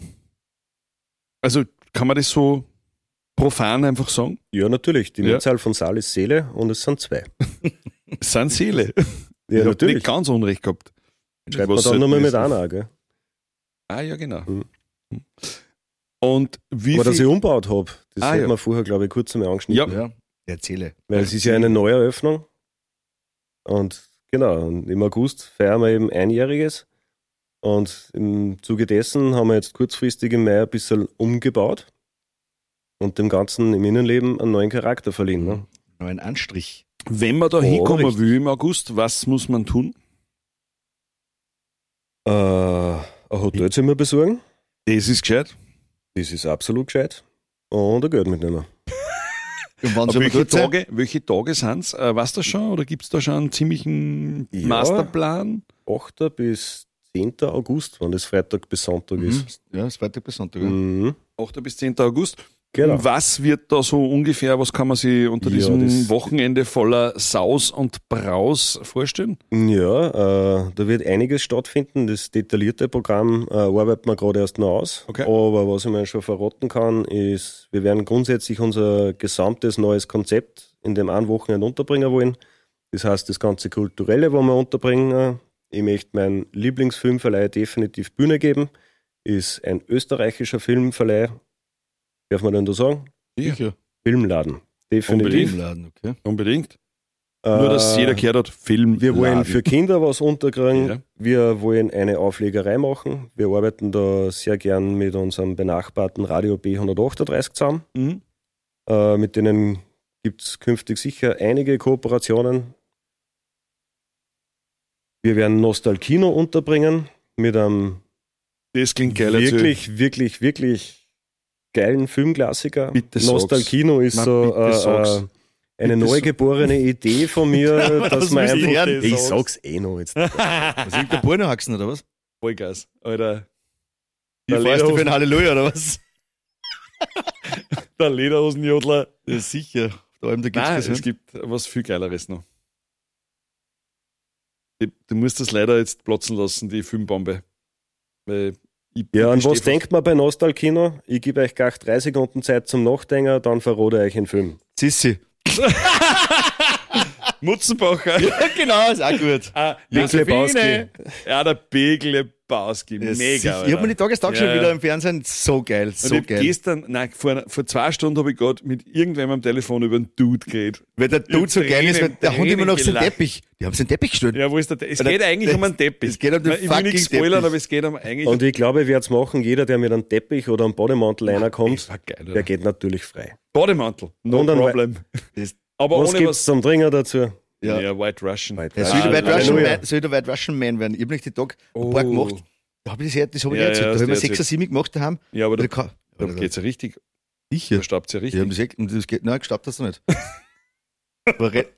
Also kann man das so profan einfach sagen? Ja, natürlich. Die Ja. Mehrzahl von Saal ist Seele und es sind zwei. Es sind Seele. Ja, ich hab natürlich. nicht ganz Unrecht gehabt. Schreibt man Was dann nochmal mit sollten wir einer, gell? Ah, ja, genau. Mhm. Und wie Aber dass ich viel... umgebaut habe, das Ah, hat ja. man vorher, glaube ich, kurz einmal angeschnitten. Ja. Ja, erzähle. Weil es ist ja eine Neueröffnung. Und genau, und im August feiern wir eben Einjähriges. Und im Zuge dessen haben wir jetzt kurzfristig im Mai ein bisschen umgebaut und dem Ganzen im Innenleben einen neuen Charakter verliehen. Ne? Noch ein Anstrich. Wenn man da Oh, hinkommen richtig. will im August, was muss man tun? Äh, ein Hotelzimmer besorgen, Das ist gescheit. das ist absolut gescheit. Und ein Geld mitnehmen. Und wann Aber soll man welche dort sein? Tage, welche Tage sind es? Äh, weißt du das schon? Oder gibt es da schon einen ziemlichen Ja. Masterplan? achter bis zehnter August, wenn das Freitag bis Sonntag ist. Mhm. Ja, das Freitag bis Sonntag. Ja. Mhm. achter bis zehnter August. Genau. Was wird da so ungefähr, was kann man sich unter Ja, diesem das- Wochenende voller Saus und Braus vorstellen? Ja, äh, da wird einiges stattfinden. Das detaillierte Programm äh, arbeiten wir gerade erst noch aus. Okay. Aber was ich mir schon verraten kann, ist, wir werden grundsätzlich unser gesamtes neues Konzept in dem einen Wochenende unterbringen wollen. Das heißt, das ganze Kulturelle, was wir unterbringen. Ich möchte meinen Lieblingsfilmverleih definitiv Bühne geben. Ist ein österreichischer Filmverleih. Darf man denn da sagen? Sicher. Filmladen. Definitiv. Filmladen, okay. Unbedingt. Nur, dass Äh, jeder gehört hat, Film. Wir wollen für Kinder was unterkriegen. Ja. Wir wollen eine Auflegerei machen. Wir arbeiten da sehr gern mit unserem benachbarten Radio B hundertachtunddreißig zusammen. Mhm. Äh, mit denen gibt es künftig sicher einige Kooperationen. Wir werden Nostalkino unterbringen mit einem Das klingt geil. erzähl. wirklich, wirklich, wirklich geilen Filmklassiker. Bitte sag's. Nostalkino ist Na, so bitte äh, sag's. äh, eine Bitte neugeborene Idee von mir, dass das man muss ich einfach. hören. Ich sag's eh noch jetzt. Was ist der Pornohaxen oder was? Vollgas. Alter. Die Der fährst du für Lederhosen, ein Halleluja oder was? der Lederhosenjodler. Ja, sicher. Vor allem, da gibt's Nein, das es gibt was viel Geileres noch. Die- Du musst das leider jetzt platzen lassen, die Filmbombe. Weil ich, Ja, an ich was steh denkt man bei Nostalkino? Ich gebe euch gleich drei Sekunden Zeit zum Nachdenken, dann verrate ich euch einen Film. Sissi. Mutzenbacher. Ja, genau, ist auch gut. Ah, Big Josephine. Lebowski. Ja, der Big Lebowski. Ja, Mega. sicher. Ich habe mir die Tagestag schon Ja, ja. wieder im Fernsehen. So geil, Und so ich hab geil. gestern, nein, vor, vor zwei Stunden habe ich gerade mit irgendwem am Telefon über einen Dude geredet. Weil der Dude so hab geil ist, weil Tränen- der Hund immer noch Tränen seinen gelacht. Teppich. Die haben seinen Teppich gestellt. Ja, wo ist der? Es Oder geht eigentlich das- um einen Teppich. es geht um den Nein, ich will nichts fucking spoilern, Teppich. aber es geht um eigentlich. Und ich glaube, ich werde es machen, jeder, der mit einem Teppich oder einem Bademantel reinkommt, das war geil, der oder? geht natürlich frei. Bademantel. No Und dann problem. Das- Aber was ohne gibt's was. zum Trinken dazu? Ja. Ja, White Russian. White Der Ah, soll der White Russian Halleluja. Man, soll der White Russian Man werden. Ich habe nicht den Tag ein Oh. paar gemacht. Da habe ich das, das hab ich Ja, nicht erzählt. ja, da hast habe du ich sechs erzählt. oder sieben gemacht daheim. Ja, aber Da da, kann- da oder- geht's ja richtig. Sicher. Da staubt ja Die richtig. haben das, echt- und das geht, nein, gestaubt hast du nicht. War re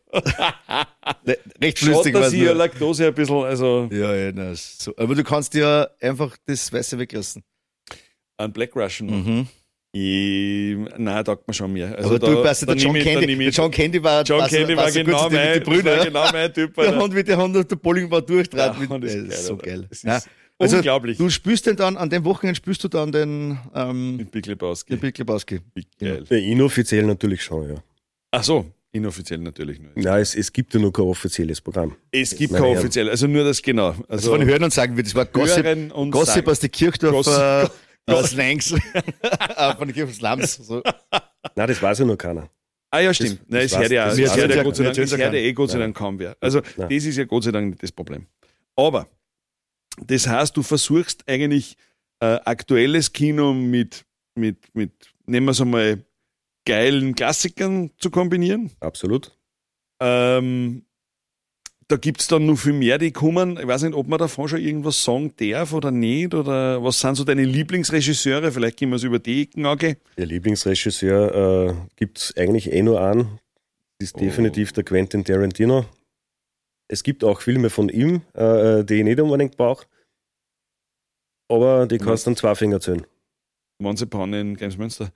re recht Schaut, lustig. dass war's ich ja nur. Laktose ein bisschen, also Ja, ja, nein, so. Aber du kannst ja einfach das Weiße weglassen. ein Black Russian. Mhm. Ich, nein, taugt mir schon mehr. Also Aber da, du weißt ja, da der John nehm ich- da Candy, nehm der ich- John Candy war, John war's- Candy war war's so genau kurz mit mein, den Brüdern. war genau mein Typ. Der Alter. Hund mit der Hand auf der Bowlingbahn durchtrat. Ja, mit, und das ist äh, geil, so Alter. geil. Das ist Nein, also, unglaublich. du spürst den dann, an dem Wochenende spürst du dann den, ähm, Mit Big Lebowski. den Big Lebowski. Wie geil. Ja, inoffiziell natürlich schon, ja. Ach so, inoffiziell natürlich nur. Nein, es, es gibt ja noch kein offizielles Programm. Es gibt Meine kein Herren. offiziell, also nur das genau. Also, Also wenn ich hören und sagen will, das war Gossip, hören und Gossip sagen. aus der Kirchdorf, Gossip- äh, aus Langs, äh, von der Kirche Slums. So. Nein, das weiß ja noch keiner. Ah ja, stimmt. Das- Nein, das es hört ja, war's. es Wir hört erzählen's ja ja- Gott sei wir Dank, es erzählen's ja hört ja eh Gott sei Nein. Dank kaum wer. Also Nein. das ist ja Gott sei Dank nicht das Problem. Aber das heißt, du versuchst eigentlich äh, aktuelles Kino mit, mit, mit, nehmen wir es einmal, geilen Klassikern zu kombinieren. Absolut. Ähm, da gibt es dann noch viel mehr, die kommen. Ich weiß nicht, ob man davon schon irgendwas sagen darf oder nicht. Oder was sind so deine Lieblingsregisseure? Vielleicht können wir es über die Ecken angehen. Der Lieblingsregisseur äh, gibt es eigentlich eh nur einen. Das ist Oh. definitiv der Quentin Tarantino. Es gibt auch Filme von ihm, äh, die ich nicht unbedingt brauche. Aber die kannst du an zwei Finger zählen. Once Upon in Gamesmünster.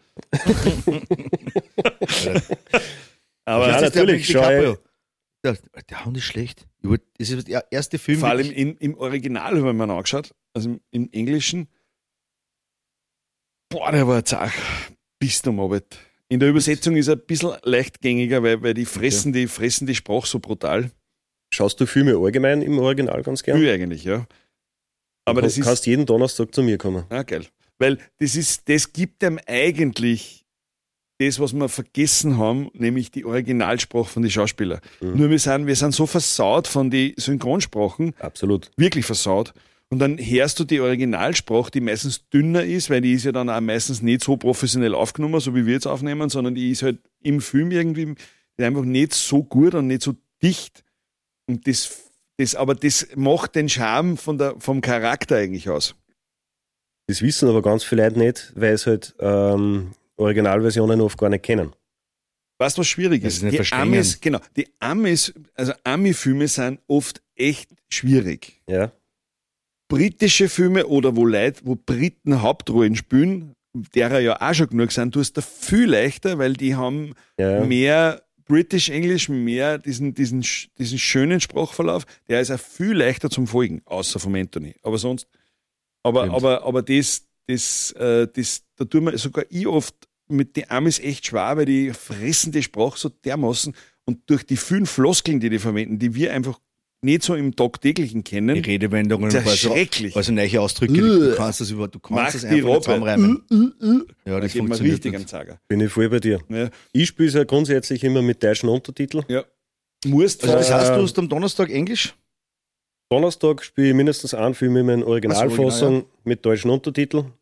Aber Das ja, ist der natürlich, mit DiCaprio. schau, Der, der Hund ist schlecht. Ich wollt- Das ist der erste Film. Vor allem ich- in, im Original habe ich mir angeschaut, also im, im Englischen. Boah, der war zach. Bis zum Abend. In der Übersetzung ist er ein bisschen leichtgängiger, weil, weil die fressen, die fressen die Sprache so brutal. schaust du Filme allgemein im Original ganz gern? Früh eigentlich, ja. Aber du das ist. kannst jeden Donnerstag zu mir kommen. Ah, geil. Weil das ist, das gibt einem eigentlich das, was wir vergessen haben, nämlich die Originalsprache von den Schauspielern. Mhm. Nur wir sind, wir sind so versaut von den Synchronsprachen, Absolut. wirklich versaut. Und dann hörst du die Originalsprache, die meistens dünner ist, weil die ist ja dann auch meistens nicht so professionell aufgenommen, so wie wir jetzt aufnehmen, sondern die ist halt im Film irgendwie die ist einfach nicht so gut und nicht so dicht. Und das, das, aber das macht den Charme von der, vom Charakter eigentlich aus. Das wissen aber ganz viele Leute nicht, weil es halt ähm, Originalversionen oft gar nicht kennen. Weißt du, was schwierig Das ist? ist nicht Die verstehen. Amis, genau, die Amis, also Ami-Filme sind oft echt schwierig. Ja, Britische Filme oder wo Leute, wo Briten Hauptrollen spielen, derer ja auch schon genug sind, tust du viel leichter, weil die haben Ja. mehr British English, mehr diesen, diesen, diesen schönen Sprachverlauf, der ist auch viel leichter zum Folgen, außer vom Anthony. Aber sonst, aber, Stimmt. aber, aber das, das, äh, das, da tun wir sogar ich oft mit den Amis echt schwer, weil die fressen die Sprache so dermaßen und durch die vielen Floskeln, die die verwenden, die wir einfach nicht so im Tagtäglichen kennen, Die Redewendungen, das ist also, schrecklich. also neue Ausdrücke, du kannst das über, du kannst Macht das die einfach nicht Robbe. zusammenreimen. Ja, Da das geht man funktioniert richtig am nicht. Zager. Bin ich voll bei dir. Ja. Ich spiele es ja grundsätzlich immer mit deutschen Untertiteln. Ja. Musst Also das Äh, heißt, du hast am Donnerstag Englisch? Donnerstag spiele ich mindestens einen Film in meiner Originalfassung Ach so, mit deutschen Untertiteln.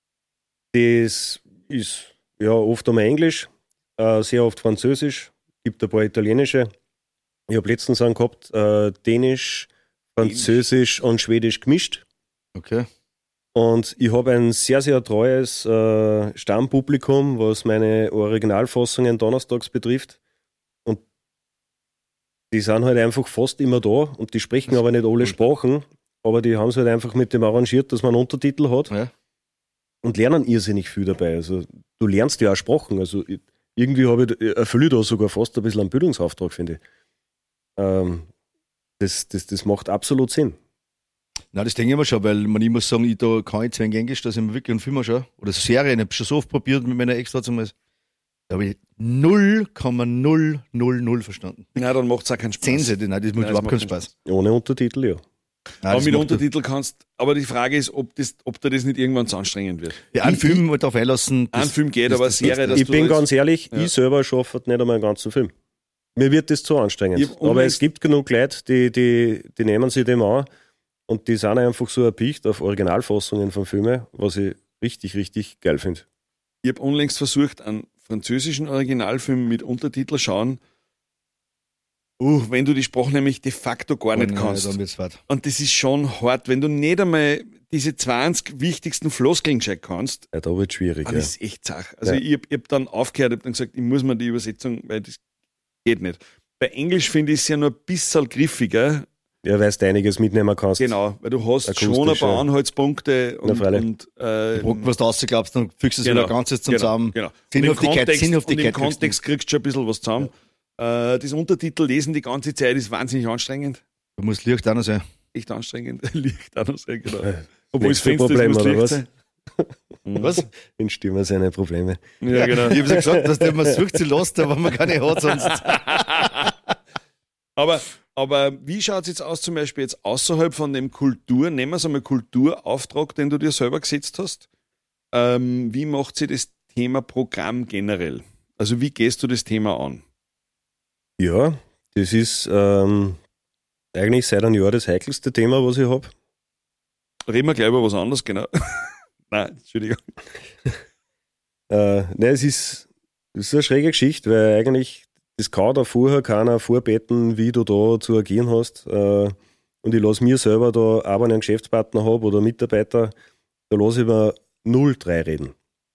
Das ist ja oft einmal Englisch, äh, sehr oft Französisch, gibt ein paar italienische. Ich habe letztens einen gehabt, äh, Dänisch, Französisch und Schwedisch gemischt. Okay. Und ich habe ein sehr, sehr treues äh, Stammpublikum, was meine Originalfassungen donnerstags betrifft. Und die sind halt einfach fast immer da und die sprechen aber nicht alle Sprachen, aber die haben es halt einfach mit dem arrangiert, dass man einen Untertitel hat Ja. und lernen irrsinnig viel dabei. Also du lernst ja auch Sprachen. Also ich- irgendwie habe ich, erfülle ich da sogar fast ein bisschen einen Bildungsauftrag, finde ich. Ähm, das, das, das macht absolut Sinn. Nein, das denke ich mir schon, weil man, ich muss sagen, ich da kann jetzt wenig Englisch, dass ich mir wirklich einen Film anschaue. Oder Serien, ich habe schon so oft probiert mit meiner Extra zum Beispiel. Da habe ich null Komma null null null verstanden. Nein, dann macht es auch keinen Spaß. Zehn Seiten, nein, das macht Nein, überhaupt das keinen macht Spaß. Ohne Untertitel, ja. Nein, Aber das mit macht- Untertitel kannst, aber die Frage ist, ob, das, ob dir das nicht irgendwann zu anstrengend wird. Ja, einen Film mal drauf einlassen. Ein das- Film geht, das- aber eine das- Serie, dass Ich du bin als- ganz ehrlich, Ja. ich selber schaffe nicht einmal einen ganzen Film. Mir wird das zu anstrengend. Ich hab Aber unlängst- es gibt genug Leute, die, die, die nehmen sich dem an und die sind einfach so erpicht auf Originalfassungen von Filmen, was ich richtig, richtig geil finde. Ich habe unlängst versucht, einen französischen Originalfilm mit Untertitel schauen. Uh, wenn du die Sprache nämlich de facto gar nicht Nein, kannst. dann wird's weit. Und das ist schon hart, wenn du nicht einmal diese zwanzig wichtigsten Floskeln gescheit kannst. Ja, da wird es schwierig. Ah, Ja. das ist echt zach. Also Ja. ich habe hab dann aufgehört, habe dann gesagt, ich muss mir die Übersetzung, weil das geht nicht. Bei Englisch finde ich es ja nur ein bisschen griffiger. Ja, weil du einiges mitnehmen kannst. Genau, weil du hast Akustisch, schon ein paar ja. Anhaltspunkte Na, und, freilich. und äh, Brocken, was du rausglaubst, dann fügst du es Genau, wieder ganzes genau, zusammen. Genau. Und im Sinnhaftigkeit, Kontext, Sinnhaftigkeit und im kriegst du. Kontext kriegst du schon ein bisschen was zusammen. Äh, das Untertitel lesen die ganze Zeit ist wahnsinnig anstrengend. Du musst Licht auch noch sein. Echt anstrengend. Licht auch noch sehr, genau. Äh, Obwohl das nächste Fenster Problem, ist, muss oder Licht was? sein. Mhm. Was? In Stimme seine Probleme. Ja, genau. Ich habe ja gesagt, dass der man sucht sie lässt, aber man keine hat sonst. Aber, aber wie schaut es jetzt aus, zum Beispiel jetzt außerhalb von dem Kultur, nehmen wir es einmal Kulturauftrag, den du dir selber gesetzt hast. Ähm, wie macht sich das Thema Programm generell? Also wie gehst du das Thema an? Ja, das ist ähm, eigentlich seit einem Jahr das heikelste Thema, was ich habe. Reden wir gleich über was anderes, genau. Nein, Entschuldigung. Äh, nein, es ist, es ist eine schräge Geschichte, weil eigentlich das kann da vorher keiner vorbeten, wie du da zu agieren hast. Äh, und ich lasse mir selber da, auch wenn ich einen Geschäftspartner habe oder Mitarbeiter, da lasse ich mir null drei reden.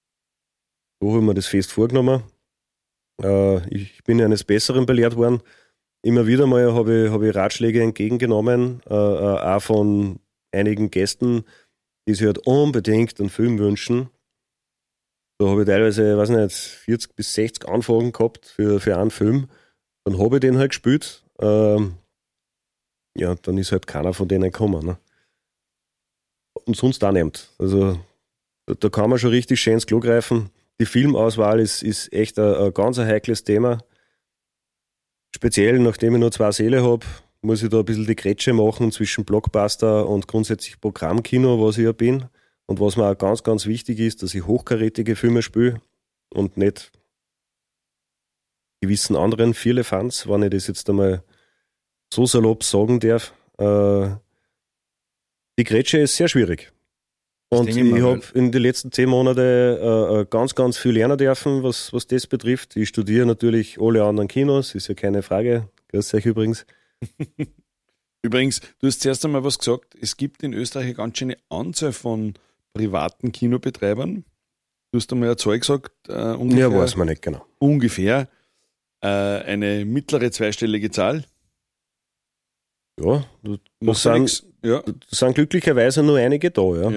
Da habe ich mir das fest vorgenommen. Äh, ich bin eines Besseren belehrt worden. Immer wieder mal habe ich, habe ich Ratschläge entgegengenommen, äh, äh, auch von einigen Gästen, die sich halt unbedingt einen Film wünschen. Da habe ich teilweise, weiß nicht, vierzig bis sechzig Anfragen gehabt für, für einen Film. Dann habe ich den halt gespielt. Ähm, ja, dann ist halt keiner von denen gekommen. Ne? Und sonst auch nicht. Also da, da kann man schon richtig schön ins Klo greifen. Die Filmauswahl ist, ist echt ein, ein ganz ein heikles Thema. Speziell, nachdem ich nur zwei Seele habe, muss ich da ein bisschen die Grätsche machen zwischen Blockbuster und grundsätzlich Programmkino, was ich ja bin. Und was mir auch ganz, ganz wichtig ist, dass ich hochkarätige Filme spiele und nicht gewissen anderen Vierlefanz, wenn ich das jetzt einmal so salopp sagen darf. Äh, die Grätsche ist sehr schwierig. Und denke ich ich mir, habe in den letzten zehn Monaten äh, ganz, ganz viel lernen dürfen, was, was das betrifft. Ich studiere natürlich alle anderen Kinos, ist ja keine Frage. Grüß euch übrigens. Übrigens, du hast zuerst einmal was gesagt, es gibt in Österreich eine ganz schöne Anzahl von privaten Kinobetreibern. Du hast einmal eine Zahl gesagt, äh, ungefähr, Ja, weiß man nicht genau. ungefähr äh, eine mittlere zweistellige Zahl. Ja, da, da, Macht ja sind, nix. Ja, da sind glücklicherweise nur einige da. Ja. ja.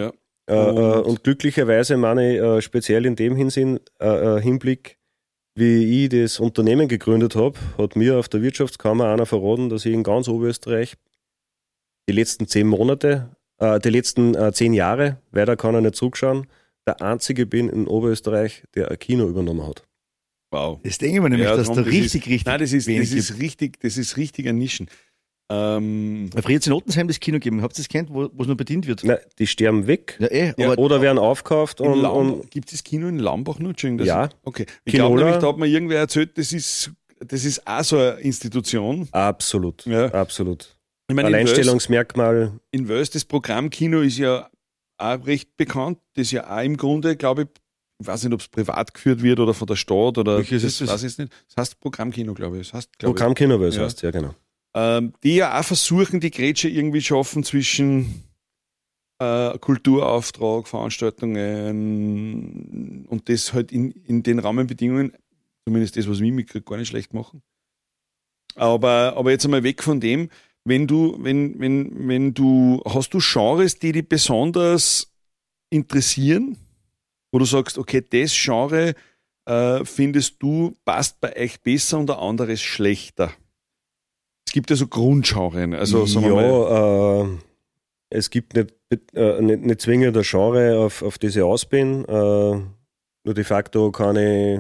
Äh, und, und glücklicherweise meine ich äh, speziell in dem Hinsinn, äh, Hinblick, wie ich das Unternehmen gegründet habe, hat mir auf der Wirtschaftskammer einer verraten, dass ich in ganz Oberösterreich die letzten zehn Monate, äh, die letzten äh, zehn Jahre, weiter kann er nicht zurückschauen, der einzige bin in Oberösterreich, der ein Kino übernommen hat. Wow. Das denke ich mir nämlich, Ja, dass darum, da das richtig, ist, richtig Nein, das ist, das wenig ist gibt. richtig, das ist richtiger Nischen. Ähm, Früher hat es in Ottensheim das Kino gegeben. Habt ihr das kennt, wo es noch bedient wird? Nein, die sterben weg Ja, eh, Ja, aber oder werden aufgekauft in und, Lambach, und gibt es das Kino in Lambach nur? Entschuldigung, das Ja. Okay. Ich Kinola. glaube nämlich, da hat mir irgendwer erzählt, das ist, das ist auch so eine Institution. absolut, Ja. absolut. Ich meine, in Wels, Alleinstellungsmerkmal, in Wels, das Programmkino ist ja auch recht bekannt. Das ist ja auch im Grunde, glaube ich, ich weiß nicht, ob es privat geführt wird oder von der Stadt oder Welches das ist das? weiß ich jetzt nicht. Das heißt Programmkino, glaube ich. Das heißt, glaube ich. Programmkino, weil es Ja. heißt, ja genau. Ähm, die ja auch versuchen, die Grätsche irgendwie schaffen zwischen äh, Kulturauftrag, Veranstaltungen und das halt in, in den Rahmenbedingungen, zumindest das, was wir mitkriege, gar nicht schlecht machen. Aber, aber jetzt einmal weg von dem, wenn du, wenn, wenn, wenn du, hast du Genres, die dich besonders interessieren, wo du sagst, okay, das Genre äh, findest du, passt bei euch besser und ein anderes schlechter? Es gibt ja so Grundgenren, also sagen wir mal, ja, äh, es gibt nicht, äh, nicht, nicht zwingend ein Genre, auf, auf das ich aus bin. Äh, nur de facto kann ich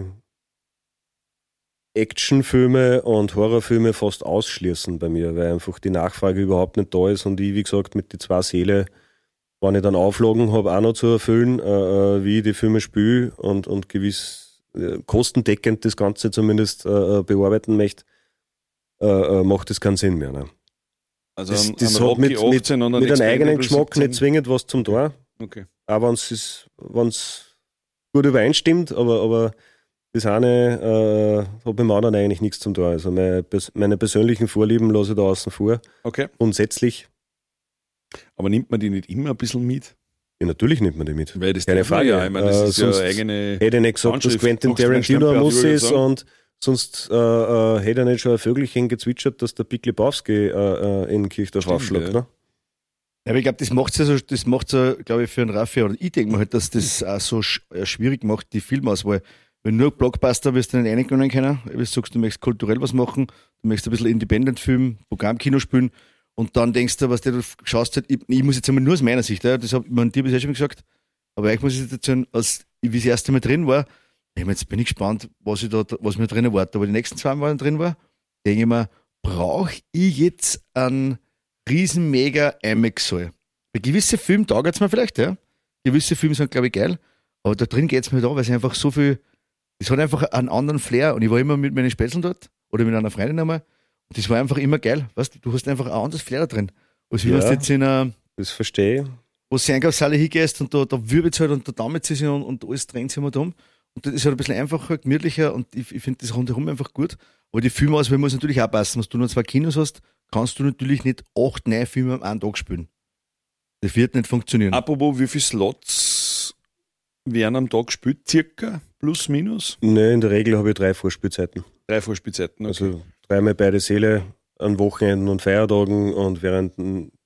Actionfilme und Horrorfilme fast ausschließen bei mir, weil einfach die Nachfrage überhaupt nicht da ist und ich, wie gesagt, mit die zwei Seele, wenn ich dann Auflagen habe, auch noch zu erfüllen, äh, wie ich die Filme spiele und, und gewiss äh, kostendeckend das Ganze zumindest äh, bearbeiten möchte, äh, äh, macht das keinen Sinn mehr. Ne? also Das, an, das an hat mit, Rocky mit, achtzehn und an mit einem eigenen Expendable Geschmack siebzehn. nicht zwingend was zum Tor, Okay. auch wenn es gut übereinstimmt, aber, aber das eine äh, hat mit dem anderen eigentlich nichts zum Tor. Also meine, pers- meine persönlichen Vorlieben lasse ich da außen vor. Okay. Grundsätzlich, Aber nimmt man die nicht immer ein bisschen mit? ja, natürlich nimmt man die mit. Weil das Keine darf man Frage. Ja, ich meine, das Äh, ist ja sonst eine eigene. Hätte ich nicht gesagt, dass Handschrift. Quentin Machst du einen Tarantino ein Stempel auf, Muss würde ich ist sagen. und sonst äh, äh, hätte er nicht schon ein Vögelchen gezwitschert, dass der Big Lebowski äh, äh, in Kirchdorf Stimmt, aufschlägt. ja. Ne? Ja, aber ich glaube, das macht es ja, so, das macht's ja, glaube ich, für einen Raffi, oder ich denke mir halt, dass das auch so sch äh, schwierig macht, die Filmauswahl. Wenn du nur Blockbuster wirst du nicht eingegangen können, wie du sagst, du möchtest kulturell was machen, du möchtest ein bisschen Independent-Film, Programmkino spielen und dann denkst du, was du, du schaust halt, ich, ich muss jetzt einmal nur aus meiner Sicht, ja, das habe ich dir bisher schon mal gesagt, aber ich muss jetzt erzählen, als ich wie das erste Mal drin war, ich mein, jetzt bin ich gespannt, was ich da, was mir drinnen war, aber die nächsten zwei Mal drin war, denke ich mir, brauche ich jetzt einen riesen mega IMAX-Saal? Bei gewissen Filmen taugt es mir vielleicht, ja. Gewisse Filme sind, glaube ich, geil. Aber da drin geht es mir da, weil es einfach so viel, es hat einfach einen anderen Flair. Und ich war immer mit meinen Spätzeln dort oder mit einer Freundin einmal. Und das war einfach immer geil. Weißt du, du hast einfach ein anderes Flair da drin. Als wie Ja. wenn du jetzt in einer, Das verstehe ich. wo du Einkaufshalle hingehst und da, da wirbelt es halt und da dammelt es sich und, und alles drängt sich immer da um. Und das ist halt ein bisschen einfacher, gemütlicher und ich, ich finde das rundherum einfach gut. Aber die Filmauswahl muss natürlich auch passen. Wenn du nur zwei Kinos hast, kannst du natürlich nicht acht, neun Filme am einen Tag spielen. Das wird nicht funktionieren. Apropos, wie viele Slots werden am Tag gespielt? Circa? Plus, minus? Ne, in der Regel habe ich drei Vorspielzeiten. Drei Vorspielzeiten. Okay. Also dreimal beide Seele an Wochenenden und Feiertagen und während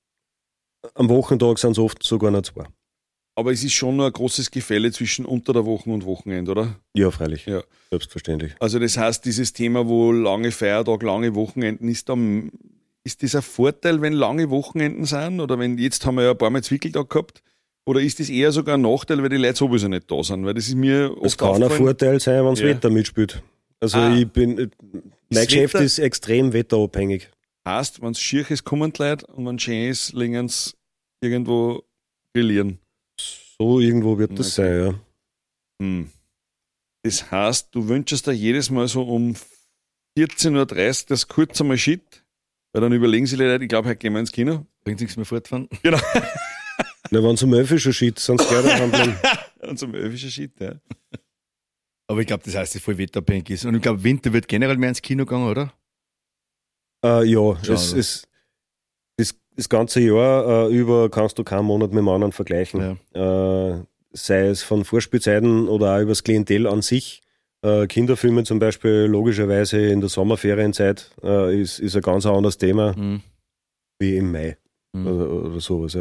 am Wochentag sind es oft sogar noch zwei. Aber es ist schon noch ein großes Gefälle zwischen unter der Woche und Wochenende, oder? Ja, freilich. Ja. Selbstverständlich. Also das heißt, dieses Thema, wo lange Feiertage, lange Wochenenden, ist da, ist das ein Vorteil, wenn lange Wochenenden sind? Oder wenn, jetzt haben wir ja ein paar Mal Zwickeltag gehabt, oder ist das eher sogar ein Nachteil, weil die Leute sowieso nicht da sind? Weil das ist mir Es oft kann ein aufgefallen. Vorteil sein, wenn das Ja. Wetter mitspielt. Also Ah. ich bin, mein Das Geschäft Wetter- ist extrem wetterabhängig. Heißt, wenn es schier ist, kommen die Leute und wenn es schön ist, legen sie irgendwo grillieren. So irgendwo wird das Okay. sein, ja. Hm. Das heißt, du wünschst dir jedes Mal so um vierzehn Uhr dreißig das kurz einmal Shit, weil dann überlegen sie die Leute, ich glaube, heute gehen wir ins Kino. Bringt nichts mehr fortfahren. Genau. Na, wenn es um elf Uhr schon shit, sonst gleich daheim bleiben. Und zum öffischen Shit, ja. Aber ich glaube, das heißt, dass es voll wetterabhängig ist. Und ich glaube, Winter wird generell mehr ins Kino gegangen, oder? Äh, ja, Schade. es, es, das, das ganze Jahr äh, über kannst du keinen Monat mit dem anderen vergleichen. Äh, sei es von Vorspielzeiten oder auch über das Klientel an sich. Äh, Kinderfilme zum Beispiel, logischerweise in der Sommerferienzeit, äh, ist, ist ein ganz anderes Thema Mhm. wie im Mai Mhm. oder, oder sowas. Ja.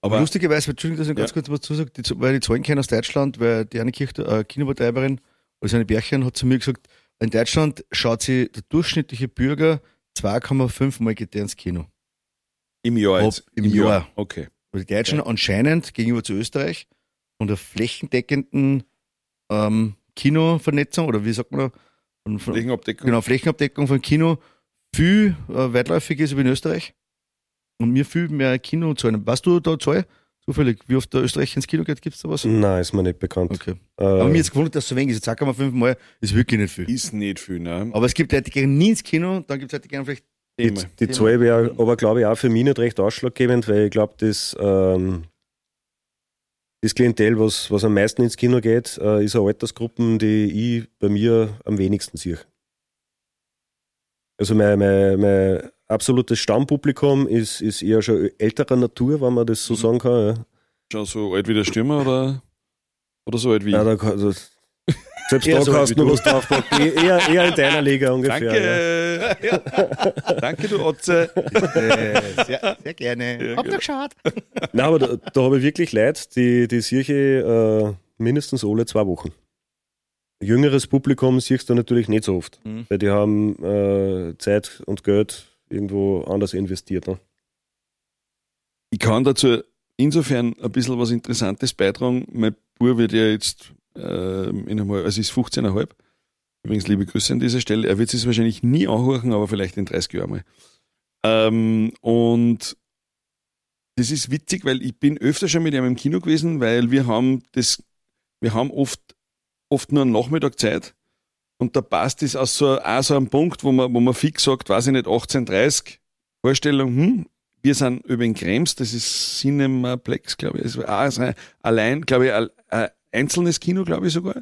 Aber Aber lustigerweise, Entschuldigung, dass ich ganz Ja. kurz was zusage, die, weil die Zahlen kennen aus Deutschland, weil die eine Kirche, äh, Kinobetreiberin, oder seine Bärchen, hat zu mir gesagt, in Deutschland schaut sich der durchschnittliche Bürger zwei Komma fünf Mal geht der ins Kino. im Jahr Ob jetzt. im Jahr. Okay. Weil die Deutschen anscheinend gegenüber zu Österreich von der flächendeckenden ähm, Kinovernetzung, oder wie sagt man da? Von, von, Flächenabdeckung. genau, Flächenabdeckung von Kino viel äh, weitläufiger ist wie in Österreich. Und mir viel mehr Kino zahlen. Weißt du da Zahl? Zufällig, wie oft der Österreich ins Kino geht, gibt es da was? Nein, ist mir nicht bekannt. Okay. Äh, Aber mir jetzt gewundert, dass so wenig ist. zwei Komma fünf Mal ist wirklich nicht viel. Ist nicht viel, ne? Aber es gibt Leute, die gehen nie ins Kino, dann gibt es Leute, die gehen vielleicht. die Immer. die Zahl wäre aber, glaube ich, auch für mich nicht recht ausschlaggebend, weil ich glaube, das, ähm, das Klientel, was, was am meisten ins Kino geht, äh, ist eine Altersgruppe, die ich bei mir am wenigsten sehe. Also mein, mein, mein absolutes Stammpublikum ist, ist eher schon älterer Natur, wenn man das so sagen kann. Ja. Schon so alt wie der Stürmer oder, oder so alt wie Ja, ich? da, kann- also, selbst Eher da so kannst wie du noch du. was draufpacken. Eher, eher in deiner Liga ungefähr. Ja. Danke. Danke, du Otze. Äh, sehr, sehr gerne. Ja, Habt genau. ihr geschaut? Nein, aber da, da habe ich wirklich Leute, die, die sehe ich äh, mindestens alle zwei Wochen. Jüngeres Publikum siehst du natürlich nicht so oft, Mhm. weil die haben äh, Zeit und Geld irgendwo anders investiert. Ne? Ich kann dazu insofern ein bisschen was Interessantes beitragen. Mein Bub wird ja jetzt, äh, in einem, also ist fünfzehn Komma fünf. Übrigens, liebe Grüße an dieser Stelle. Er wird es wahrscheinlich nie anhören, aber vielleicht in dreißig Jahren mal. Ähm, und das ist witzig, weil ich bin öfter schon mit ihm im Kino gewesen, weil wir haben das, wir haben oft, oft nur einen Nachmittag Zeit. Und da passt es aus so, auch so einem Punkt, wo man, wo man fix sagt, weiß ich nicht, achtzehn Uhr dreißig, Vorstellung, hm, wir sind über in Krems, das ist Cinemaplex, glaube ich. Es war auch so allein, glaube ich, ein, ein einzelnes Kino, glaube ich sogar.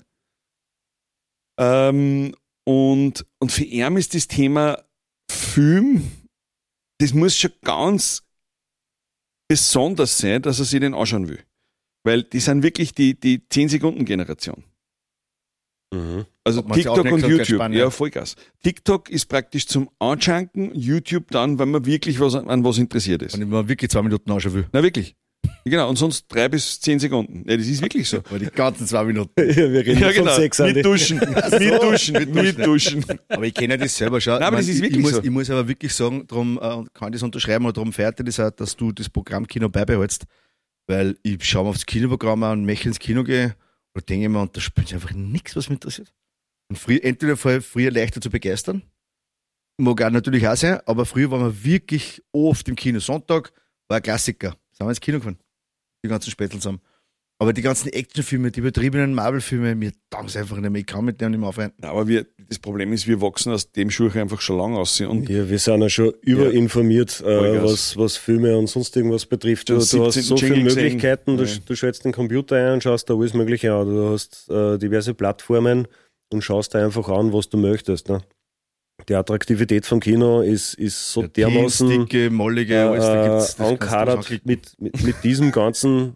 Ähm, und, und für ihn ist das Thema Film, das muss schon ganz besonders sein, dass er sich den anschauen will. Weil die sind wirklich die, die zehn-Sekunden-Generation. Mhm. Also Ob man sich TikTok und Aufmerksamkeit YouTube, spannen, ja, ja. Vollgas. TikTok ist praktisch zum Anschanken, YouTube dann, wenn man wirklich was, an was interessiert ist. Wenn ich mal wirklich zwei Minuten anschauen will. Na wirklich. Genau, und sonst drei bis zehn Sekunden. Ja, das ist wirklich so. Aber die ganzen zwei Minuten. Ja, wir reden Ja, von genau. Sex, Andi. Mit Duschen. Mit Duschen. Mit Duschen. Aber ich kenne ja das selber schon. Nein, aber ich, das ist mein, ich, wirklich ich, muss, so. ich muss aber wirklich sagen, darum äh, kann ich das unterschreiben oder darum feiert das auch, dass du das Programm Kino beibehältst. Weil ich schaue mir aufs Kinoprogramm an und möchte ins Kino gehen und denke mir, und da spielt einfach nichts, was mich interessiert. Und früher, entweder war ich früher leichter zu begeistern, mag auch natürlich auch sein, aber früher waren wir wirklich oft im Kino. Sonntag war ein Klassiker. Sind wir ins Kino gefahren. Die ganzen Spätzl zusammen. Aber die ganzen Actionfilme, die übertriebenen Marvel-Filme, mir taugen es einfach nicht mehr. Ich kann mit denen nicht mehr aufhören. Ja, aber wir, das Problem ist, wir wachsen aus dem Schuh einfach schon lange aus. Und Ja, wir sind ja schon überinformiert, äh, Vollgas. was, was Filme und sonst irgendwas betrifft. Du, Schon du hast siebzehn so viele Jingle gesehen. Möglichkeiten, du, Ja. du schaltest den Computer ein und schaust da alles Mögliche an. Du hast äh, diverse Plattformen und schaust da einfach an, was du möchtest. Ne? Die Attraktivität vom Kino ist, ist so dermaßen dicke, mollige, alles, da äh, gibt's, das kannst du ankadert anklicken. mit, mit, mit diesem ganzen.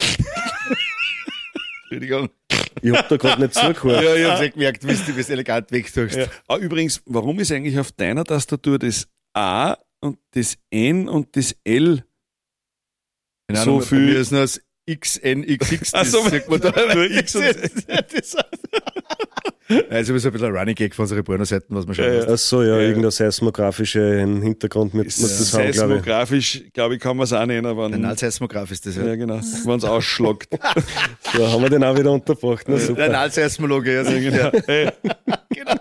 Entschuldigung. Ich hab da gerade nicht zugehört. Ja, ich hab's echt gemerkt, wie du es elegant wegtust. ja. Ah, übrigens, warum ist eigentlich auf deiner Tastatur das A und das N und das L Keine so Ahnung, viel- bei mir ist nur das X N X X, Ach das so, sieht man da. nur X und das, also ist ein bisschen ein Running Gag von unseren Pornoseiten, was man schon Ja, ja. Ach so, ja, Ja, ja. irgendein seismografischer Hintergrund mit, mit das haben, glaube ich. Seismografisch, glaube ich, kann man es auch nennen. Wenn, Analseismograph ist das, ja. ja, genau. Wenn es ausschlagt. Ja, haben wir den auch wieder unterbracht. Na, super. Analseismologe, ja, sicher. Hey. Genau.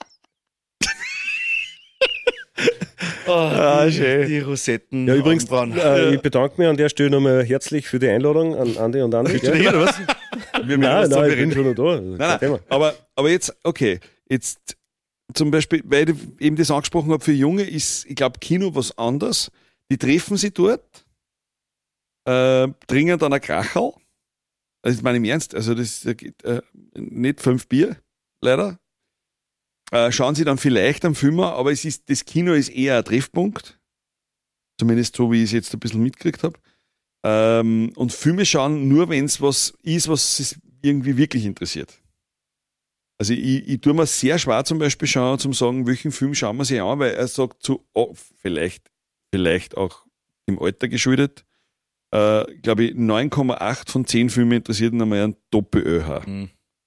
Oh, Ah, die, schön. die Rosetten. Ja, übrigens, Augenbrauen. äh, ich bedanke mich an der Stelle nochmal herzlich für die Einladung an Andi und Andi. Bist du hier, oder was? Wir Nein, was nein, ich reden. bin schon noch da. Kein Nein, Thema. nein, aber, aber jetzt, okay, jetzt zum Beispiel, weil ich eben das angesprochen habe, für Junge ist, ich glaube, Kino was anderes. Die treffen sich dort, äh, trinken dann ein Kracherl. Also, das meine ich im Ernst, also das äh, nicht fünf Bier, leider. Äh, schauen sie dann vielleicht am Film an, aber es ist, das Kino ist eher ein Treffpunkt. Zumindest so, wie ich es jetzt ein bisschen mitgekriegt habe. Ähm, und Filme schauen nur, wenn es was ist, was es irgendwie wirklich interessiert. Also ich, ich tue mir sehr schwer zum Beispiel schauen, zum sagen, welchen Film schauen wir sich an, weil er sagt so, oh, vielleicht, vielleicht auch im Alter geschuldet, äh, glaube ich, neun Komma acht von zehn Filmen interessiert ihn einmal ein Doppel-ÖH. Mhm.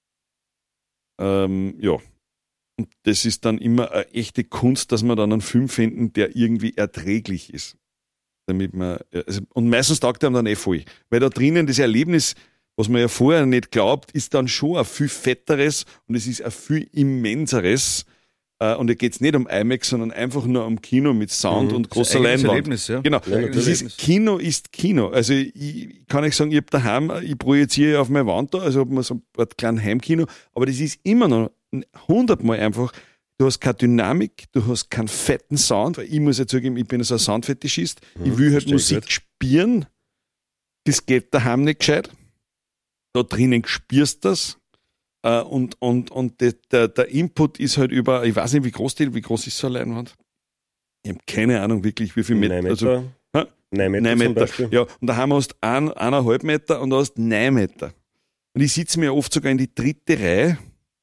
Ähm, ja. Und das ist dann immer eine echte Kunst, dass wir dann einen Film finden, der irgendwie erträglich ist. Damit man, also, und meistens taugt er dann eh voll. Weil da drinnen das Erlebnis, was man ja vorher nicht glaubt, ist dann schon ein viel fetteres und es ist ein viel immenseres. Und da geht es nicht um IMAX, sondern einfach nur um Kino mit Sound Mhm. und großer Das ist ein Leinwand. Erlebnis, ja. Genau. Ja, Das ist, Kino ist Kino. Also ich, ich kann euch sagen, ich habe daheim, ich projiziere ja auf meine Wand da, also habe mir so ein kleines Heimkino, aber das ist immer noch hundertmal einfach. Du hast keine Dynamik, du hast keinen fetten Sound, weil ich muss ja zugeben, ich bin so ein Soundfetischist. Mhm, ich will halt verstehe Musik gut. spüren. Das geht daheim nicht gescheit. Da drinnen spürst du das. Uh, und und, und de, der, der Input ist halt über, ich weiß nicht, wie groß die, wie groß ist so eine Leinwand? Ich habe keine Ahnung wirklich, wie viel Meter. Neun Also, Meter. hä? Neun Meter, neun zum Meter. Beispiel. Ja, und daheim hast du ein, eineinhalb Meter und da hast du neun Meter. Und ich sitze mir oft sogar in die dritte Reihe,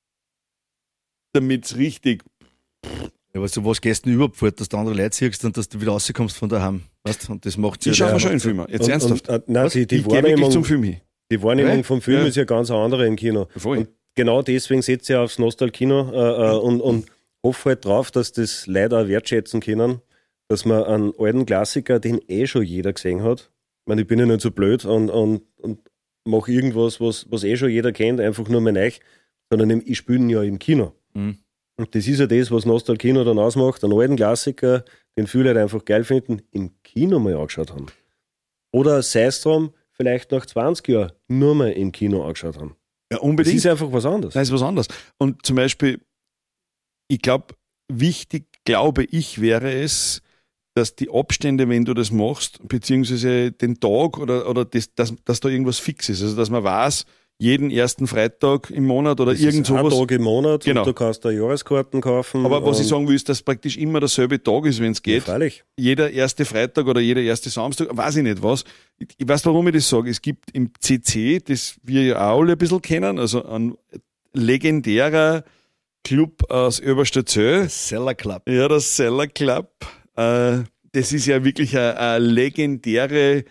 damit es richtig. Ja, weißt du, was gehst du denn überhaupt fort, dass du andere Leute siehst und dass du wieder rauskommst von daheim? Weißt du? Und das macht Ich schaue ja mir schon in Filme. Jetzt Und, ernsthaft. und, äh, nein, die, die ich gehe wirklich Wahrnehmung, zum Film hin. die Wahrnehmung Ja? vom Film Ja. ist ja ganz eine andere im Kino. Voll. Und genau deswegen setzt ihr aufs Nostalkino äh, äh, und, und hoffe halt drauf, dass das Leute auch wertschätzen können, dass man einen alten Klassiker, den eh schon jeder gesehen hat. Ich meine, ich bin ja nicht so blöd und, und, und mache irgendwas, was, was eh schon jeder kennt, einfach nur mein Eich, sondern ich spiele ihn ja im Kino. Mhm. Und das ist ja das, was Nostalkino dann ausmacht, einen alten Klassiker, den viele halt einfach geil finden, im Kino mal angeschaut haben. Oder sei es drum, vielleicht nach zwanzig Jahren nur mal im Kino angeschaut haben. Ja, Das unbedingt. ist einfach was anderes. Das ist was anderes. Und zum Beispiel, ich glaube, wichtig, glaube ich, wäre es, dass die Abstände, wenn du das machst, beziehungsweise den Tag oder, oder das, dass, dass da irgendwas fix ist. Also, dass man weiß, jeden ersten Freitag im Monat oder Das irgend ist ein sowas. Tag im Monat Genau. und du kannst da Jahreskarten kaufen. Aber was ich und- sagen will, ist, dass praktisch immer derselbe Tag ist, wenn es Ja, geht. freilich. Jeder erste Freitag oder jeder erste Samstag, weiß ich nicht was. Ich, ich weiß, warum ich das sage. Es gibt im C C, das wir ja auch alle ein bisschen kennen, also ein legendärer Club aus Oberstadt-Zell. Seller Club. Ja, das Cellar Club. Äh, das ist ja wirklich eine, eine legendäre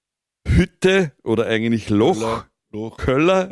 Hütte oder eigentlich Loch, Loch. Köller,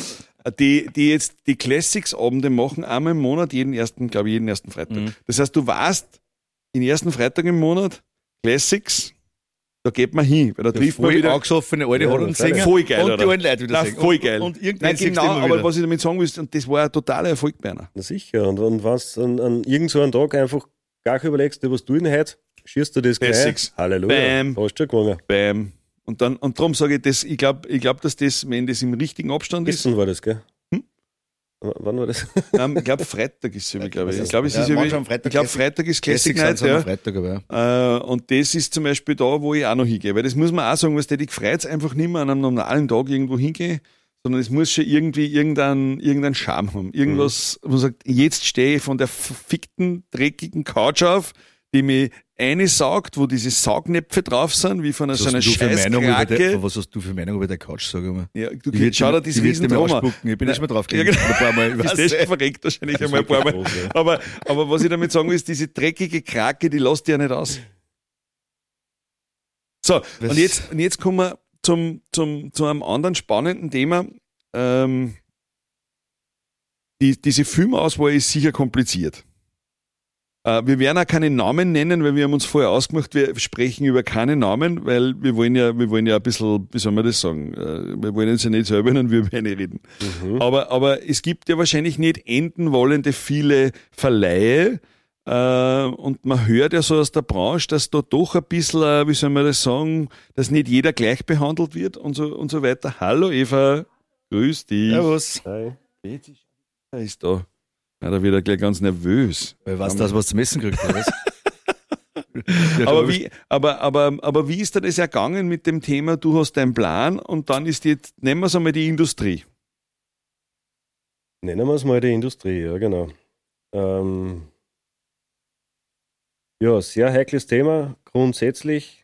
die, die jetzt die Classics-Abende machen, einmal im Monat, jeden ersten, glaube ich, jeden ersten Freitag. Mhm. Das heißt, du weißt, den ersten Freitag im Monat, Classics, da geht man hin, weil da trifft man Voll wieder. angesoffene alte Ja, Hollandsänger. voll geil, und oder? die alten Leute wieder Nein, singen. voll geil. Und, und irgendwann Nein, siehst du genau, immer aber wieder. was ich damit sagen will, und das war ein totaler Erfolg bei einer. Na sicher. Und, und wenn du an, an irgend so einen Tag einfach gar überlegst, was du denn heute, schießt du das gleich. Classics. Halleluja. Bam. Da hast du schon gewonnen. Bam. Und dann, und darum sage ich das, ich glaube, ich glaub, dass das, wenn das im richtigen Abstand ist, Gestern war das, gell? Hm? W- Wann war das? ähm, ich glaube, Freitag ist es, glaube ich. Ich glaube, es Ja, ist ja wie- manchmal am Freitag ich glaube, Classic- Freitag ist Classic Classics Night, sind am ja. Freitag, aber ja. Äh, und das ist zum Beispiel da, wo ich auch noch hingehe. Weil das muss man auch sagen, was der dich freut, einfach nicht mehr an einem normalen Tag irgendwo hingehen, sondern es muss schon irgendwie irgendeinen irgendein Charme haben. Irgendwas, wo man sagt, jetzt stehe ich von der verfickten, dreckigen Couch auf, die mich einsaugt, wo diese Saugnäpfe drauf sind, wie von Was so einer hast du für Meinung über Scheißkrake. der, was hast du für Meinung über der Couch, sag ich mal? Ja, du Die wird schau dir die- das die wird riesen dir mal drum an. ausspucken. Ich bin ja schon mal drauf Ja, gelegen. genau. Ein paar Mal. Ich Ist weiß das schon nicht. verreckt wahrscheinlich einmal ein paar Mal. Aber, aber was ich damit sagen will, ist, diese dreckige Krake, die lässt dir ja nicht aus. So, Was- und jetzt, und jetzt kommen wir zum, zum, zu einem anderen spannenden Thema. Ähm, die, diese Filmauswahl ist sicher kompliziert. Äh, wir werden auch keine Namen nennen, weil wir haben uns vorher ausgemacht, wir sprechen über keine Namen, weil wir wollen ja, wir wollen ja ein bisschen, wie soll man das sagen, äh, wir wollen uns ja nicht selber in wir eine reden. Mhm. Aber, aber es gibt ja wahrscheinlich nicht enden wollende viele Verleihe. Äh, und man hört ja so aus der Branche, dass da doch ein bisschen, äh, wie soll man das sagen, dass nicht jeder gleich behandelt wird und so, und so weiter. Hallo Eva, grüß dich. Servus. Hi. Er ist da. Ja, da wird er gleich ganz nervös. Weil was das, was zum Essen kriegt, oder was? Ja, Aber du- wie, aber, aber, aber wie ist dir das ergangen mit dem Thema, du hast deinen Plan und dann ist jetzt, nennen wir es einmal die Industrie. Nennen wir es mal die Industrie, ja, genau. Ähm, ja, sehr heikles Thema, grundsätzlich.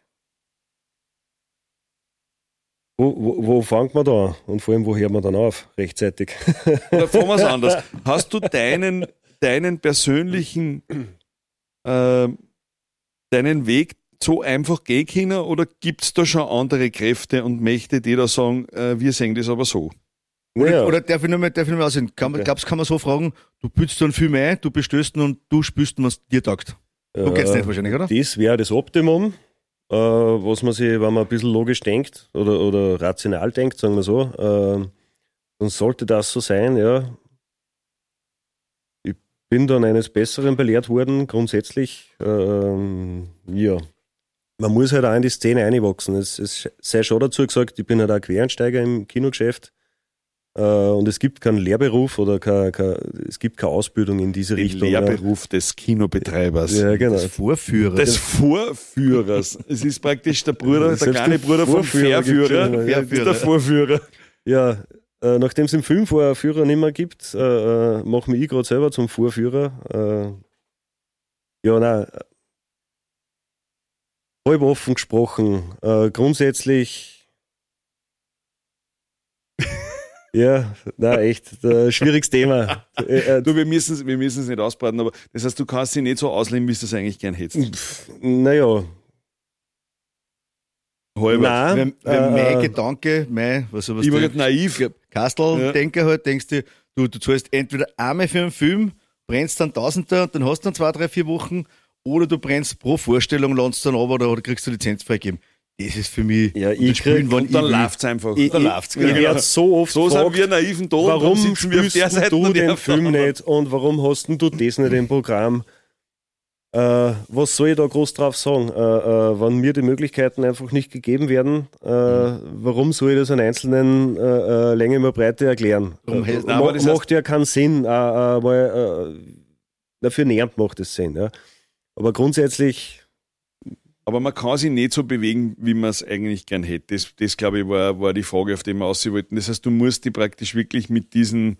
Wo, wo, wo fängt man da an? Und vor allem, wo hört man dann auf? Rechtzeitig. Oder fragen wir es anders. Hast du deinen, deinen persönlichen, äh, deinen Weg so einfach gehen können oder gibt es da schon andere Kräfte und Mächte, die da sagen, äh, wir sehen das aber so? Oder, Ja. oder darf ich nochmal noch mal aussehen? Kann, Okay. Glaubst kann man so fragen, du pützt dann viel mehr ein, du bestößt ihn und du spürst ihn, was dir taugt. So geht's Äh, nicht wahrscheinlich, oder? Das wäre das Optimum, äh, was man sich, wenn man ein bisschen logisch denkt oder, oder rational denkt, sagen wir so, äh, dann sollte das so sein, ja. Ich bin dann eines Besseren belehrt worden, grundsätzlich. Ähm, ja. Man muss halt auch in die Szene einwachsen. Es, es sei schon dazu gesagt, ich bin halt auch Quereinsteiger im Kinogeschäft. Äh, und es gibt keinen Lehrberuf oder kein, kein, es gibt keine Ausbildung in diese Den Richtung. Lehrberuf des Kinobetreibers. Ja, genau. Das Vorführer. Des Vorführers. Es ist praktisch der Bruder, der Selbst kleine der Bruder vom Vorführer gibt's Verführer. schon, ja. Das ist der Vorführer. Ja, äh, nachdem es im Film Vorführer nicht mehr gibt, äh, äh, mache mich ich gerade selber zum Vorführer. Äh, ja, nein. Halb offen gesprochen. Äh, grundsätzlich. Ja, nein, echt. Äh, schwieriges Thema. Äh, äh, Du, wir müssen es wir müssen's nicht ausbreiten, aber das heißt, du kannst dich nicht so ausleben, wie du es eigentlich gern hättest. naja. Halber. Nein, wenn, wenn mein äh, Gedanke, mein, was, was Ich war der nicht naiv. Kastel-Denker halt, denkst du, du, du zahlst entweder einmal für einen Film, brennst dann Tausender und dann hast du dann zwei, drei, vier Wochen, oder du brennst pro Vorstellung, landest dann ab oder, oder kriegst du Lizenz freigeben. Das ist für mich, Ja, und ich das Spielen, krieg- wann Und dann ich will. läuft's einfach. ich, da ich, läuft's, ich genau. werde so oft So sind gefragt, wir naiven Tod, warum sitzen wir auf der spielst Seite du und die den auf der Film anderen. nicht und warum hast denn du das nicht im Programm? Äh, was soll ich da groß drauf sagen? Äh, äh, wenn mir die Möglichkeiten einfach nicht gegeben werden, äh, warum soll ich das an einzelnen äh, äh, Länge über Breite erklären? Warum Äh, heißt- Nein, aber ma- das heißt- macht ja keinen Sinn, äh, äh, weil äh, dafür niemand macht es Sinn. Ja. Aber grundsätzlich, Aber man kann sich nicht so bewegen, wie man es eigentlich gern hätte. Das, das glaube ich, war, war die Frage, auf die wir aussehen wollten. Das heißt, du musst die praktisch wirklich mit diesen,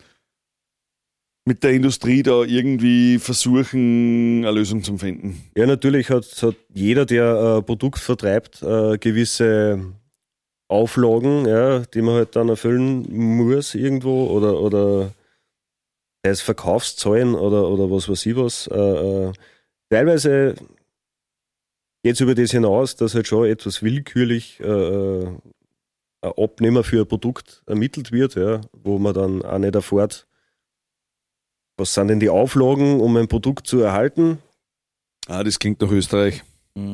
mit der Industrie da irgendwie versuchen, eine Lösung zu finden. ja, natürlich hat, hat jeder, der ein Produkt vertreibt, äh, gewisse Auflagen, ja, die man halt dann erfüllen muss irgendwo oder, oder sei es Verkaufszahlen oder, oder was weiß ich was. Äh, äh, teilweise geht es über das hinaus, dass halt schon etwas willkürlich äh, äh, ein Abnehmer für ein Produkt ermittelt wird, ja, wo man dann auch nicht erfährt, was sind denn die Auflagen, um ein Produkt zu erhalten. Ah, das klingt nach Österreich.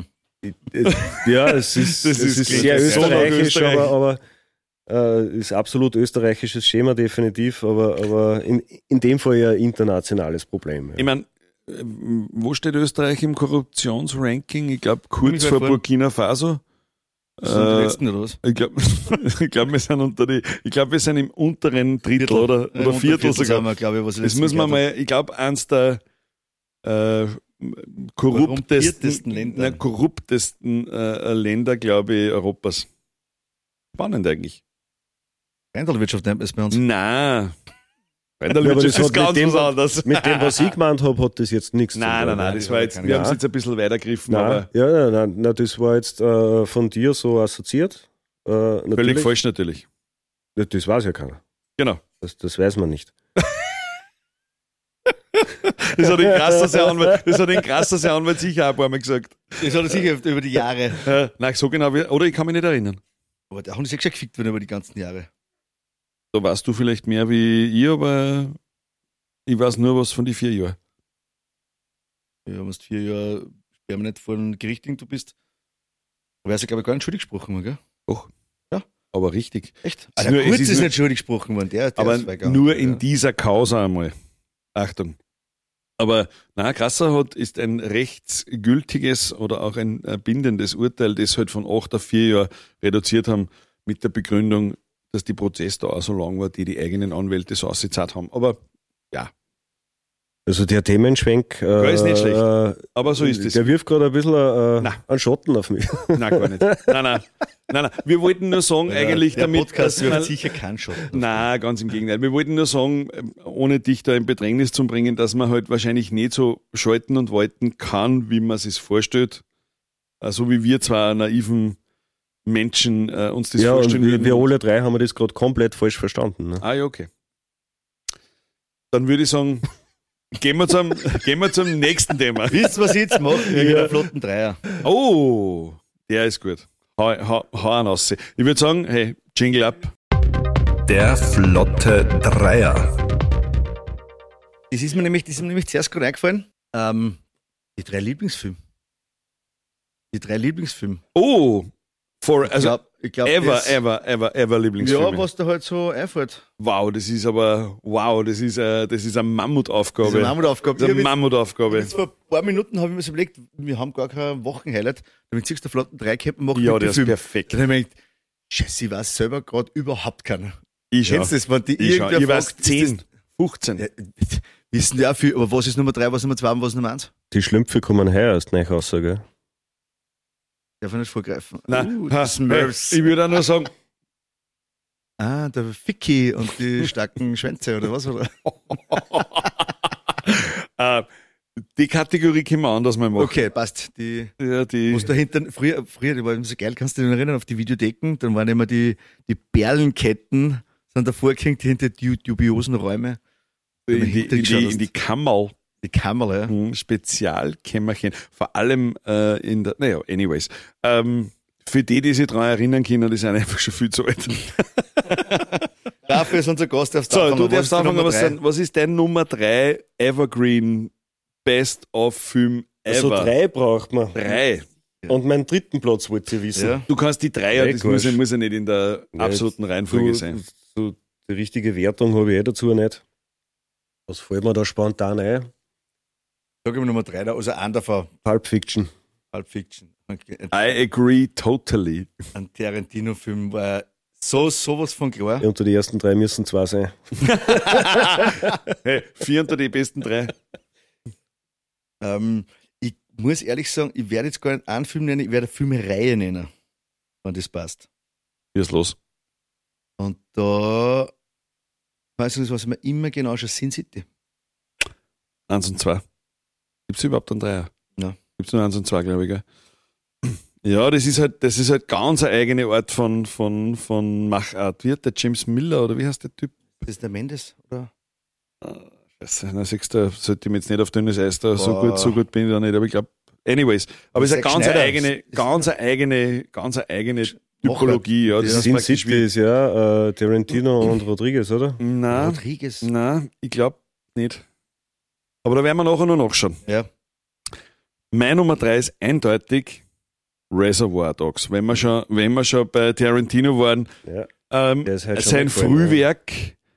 Ja, es ist, Das es ist ist klingt sehr so nach österreichisch, Österreich. aber, aber äh, ist absolut österreichisches Schema definitiv, aber, aber in, in dem Fall ja ein internationales Problem. Ich Ja. meine, wo steht Österreich im Korruptionsranking? Ich glaube, kurz Ziemlich weit vor vorn. Burkina Faso. Das sind die Äh, letzten, oder was? Ich glaube, ich glaub, wir sind unter die, ich glaube, wir sind im unteren Drittel oder, Ja, oder unter Viertel sogar. sind wir, glaube ich, was ich Das letztens muss man gehört mal, ich glaube, eins der äh, korruptesten, Korrumpiertesten Länder. na, korruptesten äh, Länder, glaube ich, Europas. Spannend eigentlich. habe. Rheintalwirtschaft nennt man es bei uns. Nein. Weil der Ja, aber Wirtschaft das ist hat ganz mit dem- was anderes. Mit dem, was ich gemeint habe, hat das jetzt nichts Nein, zu nein, tun. nein, das war jetzt, keine wir haben es Ahnung. jetzt ein bisschen weitergegriffen, Nein, aber ja, nein, nein, nein, das war jetzt äh, von dir so assoziiert. Äh, völlig natürlich. falsch natürlich. Ja, das weiß ja keiner. Genau. Das, das weiß man nicht. Das hat den krasser Anwalt, das hat den krasser Anwalt sicher auch ein paar Mal gesagt. Das hat er sicher über die Jahre. Äh, nein, so genau, wie, oder ich kann mich nicht erinnern. Aber da haben sie schon gefickt worden über die ganzen Jahre. Da weißt du vielleicht mehr wie ich, aber ich weiß nur was von den vier Jahren. Ja, wenn du vier Jahre permanent vor dem Gericht du bist, da wärst du, glaube ich, gar nicht schuldig gesprochen worden, gell? Aber richtig. Echt? Es Ah, nur- der es Kurz ist ist nur- nicht schuldig gesprochen worden, der, der Aber ist weggegangen. nur in Ja. dieser Causa einmal. Achtung. Aber na, Krasser hat ist ein rechtsgültiges oder auch ein äh, bindendes Urteil, das halt von acht auf vier Jahre reduziert haben, mit der Begründung, dass die Prozess da auch so lang war, die die eigenen Anwälte so ausgezahlt haben. Aber ja, Also der Themenschwenk, Ja, ist nicht schlecht. äh, aber so ist es. der wirft gerade ein bisschen äh, Nein. einen Schatten auf mich. Nein, gar nicht. Nein, nein. Nein, nein. Wir wollten nur sagen, eigentlich der damit. Podcast dass wirft man- sicher keinen Schatten. Nein, ganz im Gegenteil. Wir wollten nur sagen, ähm, ohne dich da in Bedrängnis zu bringen, dass man halt wahrscheinlich nicht so schalten und walten kann, wie man es sich vorstellt. Äh, So wie wir zwei naiven Menschen äh, uns das ja, und vorstellen wir, würden. wir alle drei haben das gerade komplett falsch verstanden. Ne? Ah ja, okay. Dann würde ich sagen, Gehen wir zum, gehen wir zum nächsten Thema. Wisst ihr, was ich jetzt mache? Ich ja. einen flotten Dreier. Oh, der ist gut. Hau, hau, hau einen raus. Ich würde sagen, hey, Jingle up. Der flotte Dreier. Das ist mir nämlich, das ist mir nämlich zuerst gerade eingefallen. Ähm, die drei Lieblingsfilme. Die drei Lieblingsfilme. Oh, for, Ich also glaub, ich glaub, ever, das, ever, ever, ever Lieblingsfilme. Ja, was da halt so einfällt. Wow, das ist aber, wow, das ist, äh, das ist eine Mammutaufgabe. Das ist eine Mammutaufgabe. Das ist eine Ich hab Mammutaufgabe. Jetzt vor ein paar Minuten habe ich mir so überlegt, wir haben gar kein Wochenhighlight, damit siehst du flotten Dreikäppen machen Ja, mit der dem ist Film. perfekt. Dann habe ich mir gedacht, scheiße, ich weiß selber gerade überhaupt keiner. Ich schau. Kennst du das, wenn die Ich, schau. irgendwer Ich weiß fragt, zehn, ist fünfzehn. das, ja, wissen die auch viel, aber was ist Nummer drei, was ist Nummer zwei und was ist Nummer eins? Die Schlümpfe kommen her erst nach Hause, gell? Darf ich nicht vorgreifen. Nein, Uh, ha, die Smurfs. ich würde auch nur sagen, Ah, der Ficky und die starken Schwänze oder was? Oder? äh, die Kategorie können wir anders mal machen. Okay, passt. Die, Ja, die, was da hinten, früher, früher, die war immer so geil, kannst du dich noch erinnern, auf die Videotheken, dann waren immer die, die Perlenketten, sind davor gehängt hinter die dubiosen Räume. in, die, hinten in, geschaut die, hast. in die Kammerl. Die Kammer, ja. Mhm, Spezialkämmerchen. Vor allem äh, in der, naja, anyways. Ähm, für die, die sich daran erinnern können, die sind einfach schon viel zu alt. Dafür ist unser Gast, darfst So, anfangen. du Was darfst ist die anfangen, Nummer was, drei? sind, was ist dein Nummer drei Evergreen Best of Film ever? So drei braucht man. Drei. Und meinen dritten Platz wollt ihr wissen. Ja. Du kannst die Dreier, Nee, das muss ja, Quatsch. muss ja nicht in der Nee, absoluten Reihenfolge so, sein. So die richtige Wertung habe ich eh dazu nicht. Was fällt mir da spontan ein? Sag ich mal Nummer drei, da, also einer davon, Pulp Fiction. Pulp Fiction. Okay. I agree totally. Ein Tarantino-Film war so sowas von klar. Unter die ersten drei müssen zwei sein. Hey, vier unter die besten drei. Ähm, ich muss ehrlich sagen, ich werde jetzt gar nicht einen Film nennen, ich werde eine Filmreihe nennen, wenn das passt. Wie ist los? Und da, weißt du, was ich mir immer genau schaue, Sin City. Eins und zwei. Gibt's überhaupt einen Dreier? Ja. Gibt's nur eins und zwei, glaube ich, gell? Ja, das ist halt, das ist halt ganz eine eigene Art von, von, von Machart. Wie hat der James Miller oder wie heißt der Typ? Das ist der Mendes, oder? Scheiße, na siehst du, sollte ich mir jetzt nicht auf dünnes Eis da, so Boah. gut, so gut bin ich da nicht, aber ich glaube, anyways. Aber es ist eine Zack ganz Schneider. eigene, Ist- ganz eine eigene, ganz eine eigene Machart. Typologie, ja. Das Ja. ist Sin praktisch City ist ja äh, Tarantino und Rodriguez, oder? wie, na, Rodriguez. na, ich glaube nicht. Aber da werden wir nachher noch nachschauen. Ja. Mein Nummer drei ist eindeutig Reservoir Dogs. Wenn wir schon, wenn wir schon bei Tarantino waren, Ja. ähm, Der ist halt schon sein weggefallen, Frühwerk,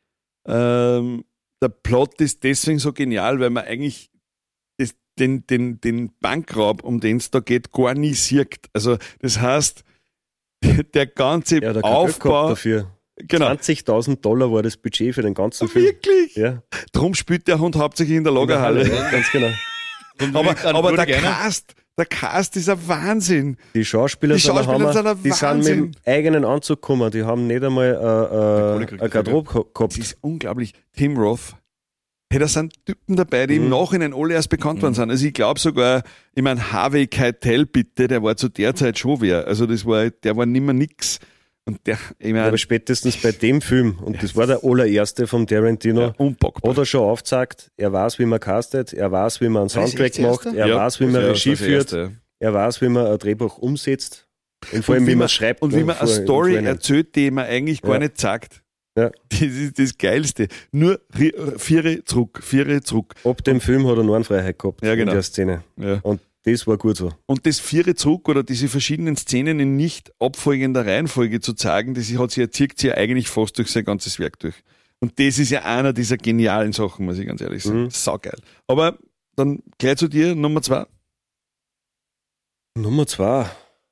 ähm, der Plot ist deswegen so genial, weil man eigentlich das, den, den, den Bankraub, um den es da geht, gar nie sieht. Also, das heißt, der ganze Ja, der Aufbau Aufbau, dafür. genau, zwanzigtausend Dollar war das Budget für den ganzen Film. wirklich. Ja, Drum spielt der Hund hauptsächlich in der Lagerhalle. Ja, ganz genau. Aber, aber der Gerne. Cast, der Cast ist ein Wahnsinn. Die Schauspieler, Die sind, ein Schauspieler Hammer. sind ein Die sind Wahnsinn. mit dem eigenen Anzug gekommen. Die haben nicht einmal äh, Kohle äh, gekriegt eine Garderobe geha- Das gehabt. ist unglaublich. Tim Roth. Hey, da sind Typen dabei, die im Mhm. Nachhinein alle erst bekannt worden sind. Also ich glaube sogar, ich meine, Harvey Keitel, bitte, der war zu der Zeit schon wer. Also das war, der war nimmer nix. Und der, ich meine, Aber spätestens bei dem Film, und das war der allererste vom Tarantino, ja, unpackbar. hat er schon aufgezeigt, er weiß, wie man castet, er weiß, wie man einen War das Soundtrack echt der macht, erste? er Ja, weiß, wie man das Regie war das führt, Erste. er weiß, wie man ein Drehbuch umsetzt und vor allem, Und wie wie man man- es schreibt. Und wie ne, man eine vor- im Story Vorhinein. erzählt, die man eigentlich gar Ja. nicht sagt. Ja. Das ist das Geilste. Nur ri- Viere zurück, Viere zurück. Ab dem Film hat er Narrenfreiheit gehabt Ja, genau. in der Szene. Ja. Und das war gut so. Und das Viere zurück oder diese verschiedenen Szenen in nicht abfolgender Reihenfolge zu zeigen, das hat sie, zieht sie ja eigentlich fast durch sein ganzes Werk durch. Und das ist ja einer dieser genialen Sachen, muss ich ganz ehrlich sagen. Mhm. Saugeil. Aber dann gleich zu dir, Nummer zwei. Nummer zwei.